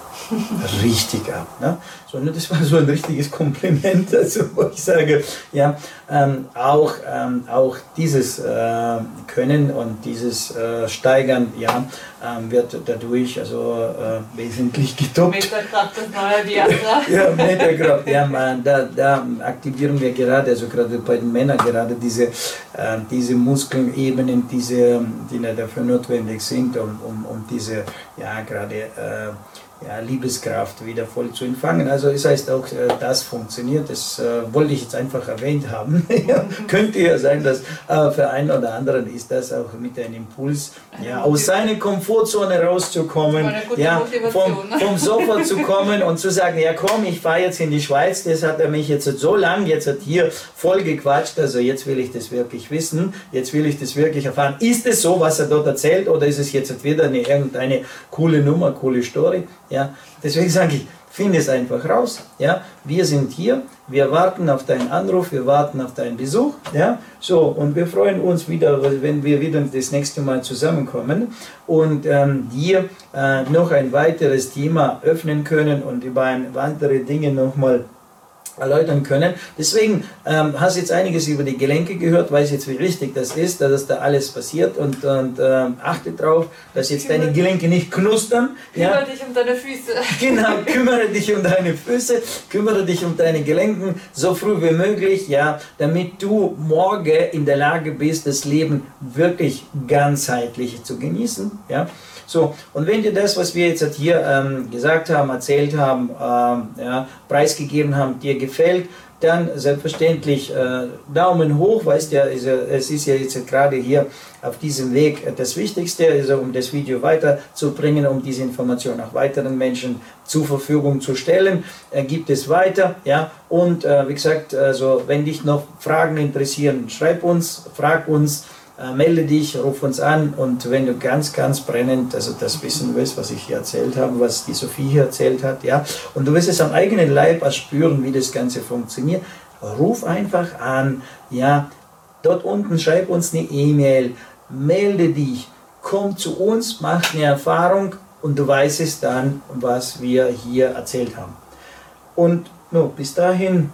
richtig ab. Ne? So, ne, das war so ein richtiges Kompliment, also, wo ich sage, ja, ähm, auch, ähm, auch dieses äh, Können und dieses äh, Steigern ja, ähm, wird dadurch also, äh, wesentlich getoppt. Metakraft, das neue Viagra. Ja, Metakraft, ja, man, da, da aktivieren wir gerade, also gerade bei den Männern, gerade diese, äh, diese Muskelebenen, diese, die dafür notwendig sind, um, um, um diese, ja, gerade äh, ja, Liebeskraft wieder voll zu empfangen. Also das heißt auch, das funktioniert, das äh, wollte ich jetzt einfach erwähnt haben. Ja, könnte ja sein, dass äh, für einen oder anderen ist das auch mit einem Impuls, ja, aus seiner Komfortzone rauszukommen, ja, vom, vom Sofa zu kommen und zu sagen, ja komm, ich fahre jetzt in die Schweiz, das hat er mich jetzt so lang, jetzt hat hier voll gequatscht, also jetzt will ich das wirklich wissen, jetzt will ich das wirklich erfahren. Ist es so, was er dort erzählt, oder ist es jetzt wieder eine, irgendeine coole Nummer, coole Story? Ja, deswegen sage ich, finde es einfach raus. Ja, wir sind hier, wir warten auf deinen Anruf, wir warten auf deinen Besuch. Ja, so, und wir freuen uns wieder, wenn wir wieder das nächste Mal zusammenkommen und ähm, hier äh, noch ein weiteres Thema öffnen können und über ein, weitere Dinge nochmal erläutern können. Deswegen ähm, hast du jetzt einiges über die Gelenke gehört, weiß jetzt, wie wichtig das ist, dass da alles passiert und, und ähm, achte darauf, dass jetzt deine Gelenke nicht knustern. Kümmere ja. dich um deine Füße. Genau, kümmere dich um deine Füße, kümmere dich um deine Gelenken so früh wie möglich, ja, damit du morgen in der Lage bist, das Leben wirklich ganzheitlich zu genießen. Ja. So, und wenn dir das, was wir jetzt hier ähm, gesagt haben, erzählt haben, ähm, ja, preisgegeben haben, dir gefällt, dann selbstverständlich äh, Daumen hoch, weißt ja, ist ja, es ist ja jetzt gerade hier auf diesem Weg das Wichtigste, also um das Video weiterzubringen, um diese Information auch weiteren Menschen zur Verfügung zu stellen, äh, gibt es weiter, ja, und äh, wie gesagt, also wenn dich noch Fragen interessieren, schreib uns, frag uns, Äh, melde dich, ruf uns an, und wenn du ganz, ganz brennend, also das wissen willst, was ich hier erzählt habe, was die Sophie hier erzählt hat, ja, und du wirst es am eigenen Leib erspüren, wie das Ganze funktioniert, ruf einfach an, ja, dort unten schreib uns eine E-Mail, melde dich, komm zu uns, mach eine Erfahrung und du weißt es dann, was wir hier erzählt haben. Und no, bis dahin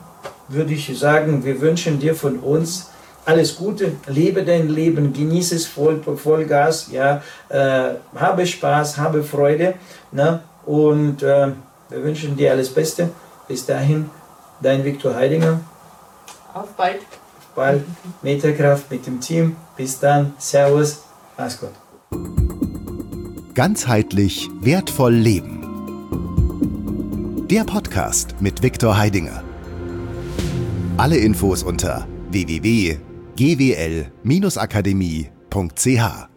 würde ich sagen, wir wünschen dir von uns alles Gute, lebe dein Leben, genieße es voll, Vollgas, ja, äh, habe Spaß, habe Freude, ne? Und äh, wir wünschen dir alles Beste. Bis dahin, dein Viktor Heidinger. Auf bald. Auf bald. Metakraft mit dem Team. Bis dann. Servus. Mach's gut. Ganzheitlich wertvoll leben. Der Podcast mit Viktor Heidinger. Alle Infos unter w w w punkt g w l Bindestrich akademie punkt c h.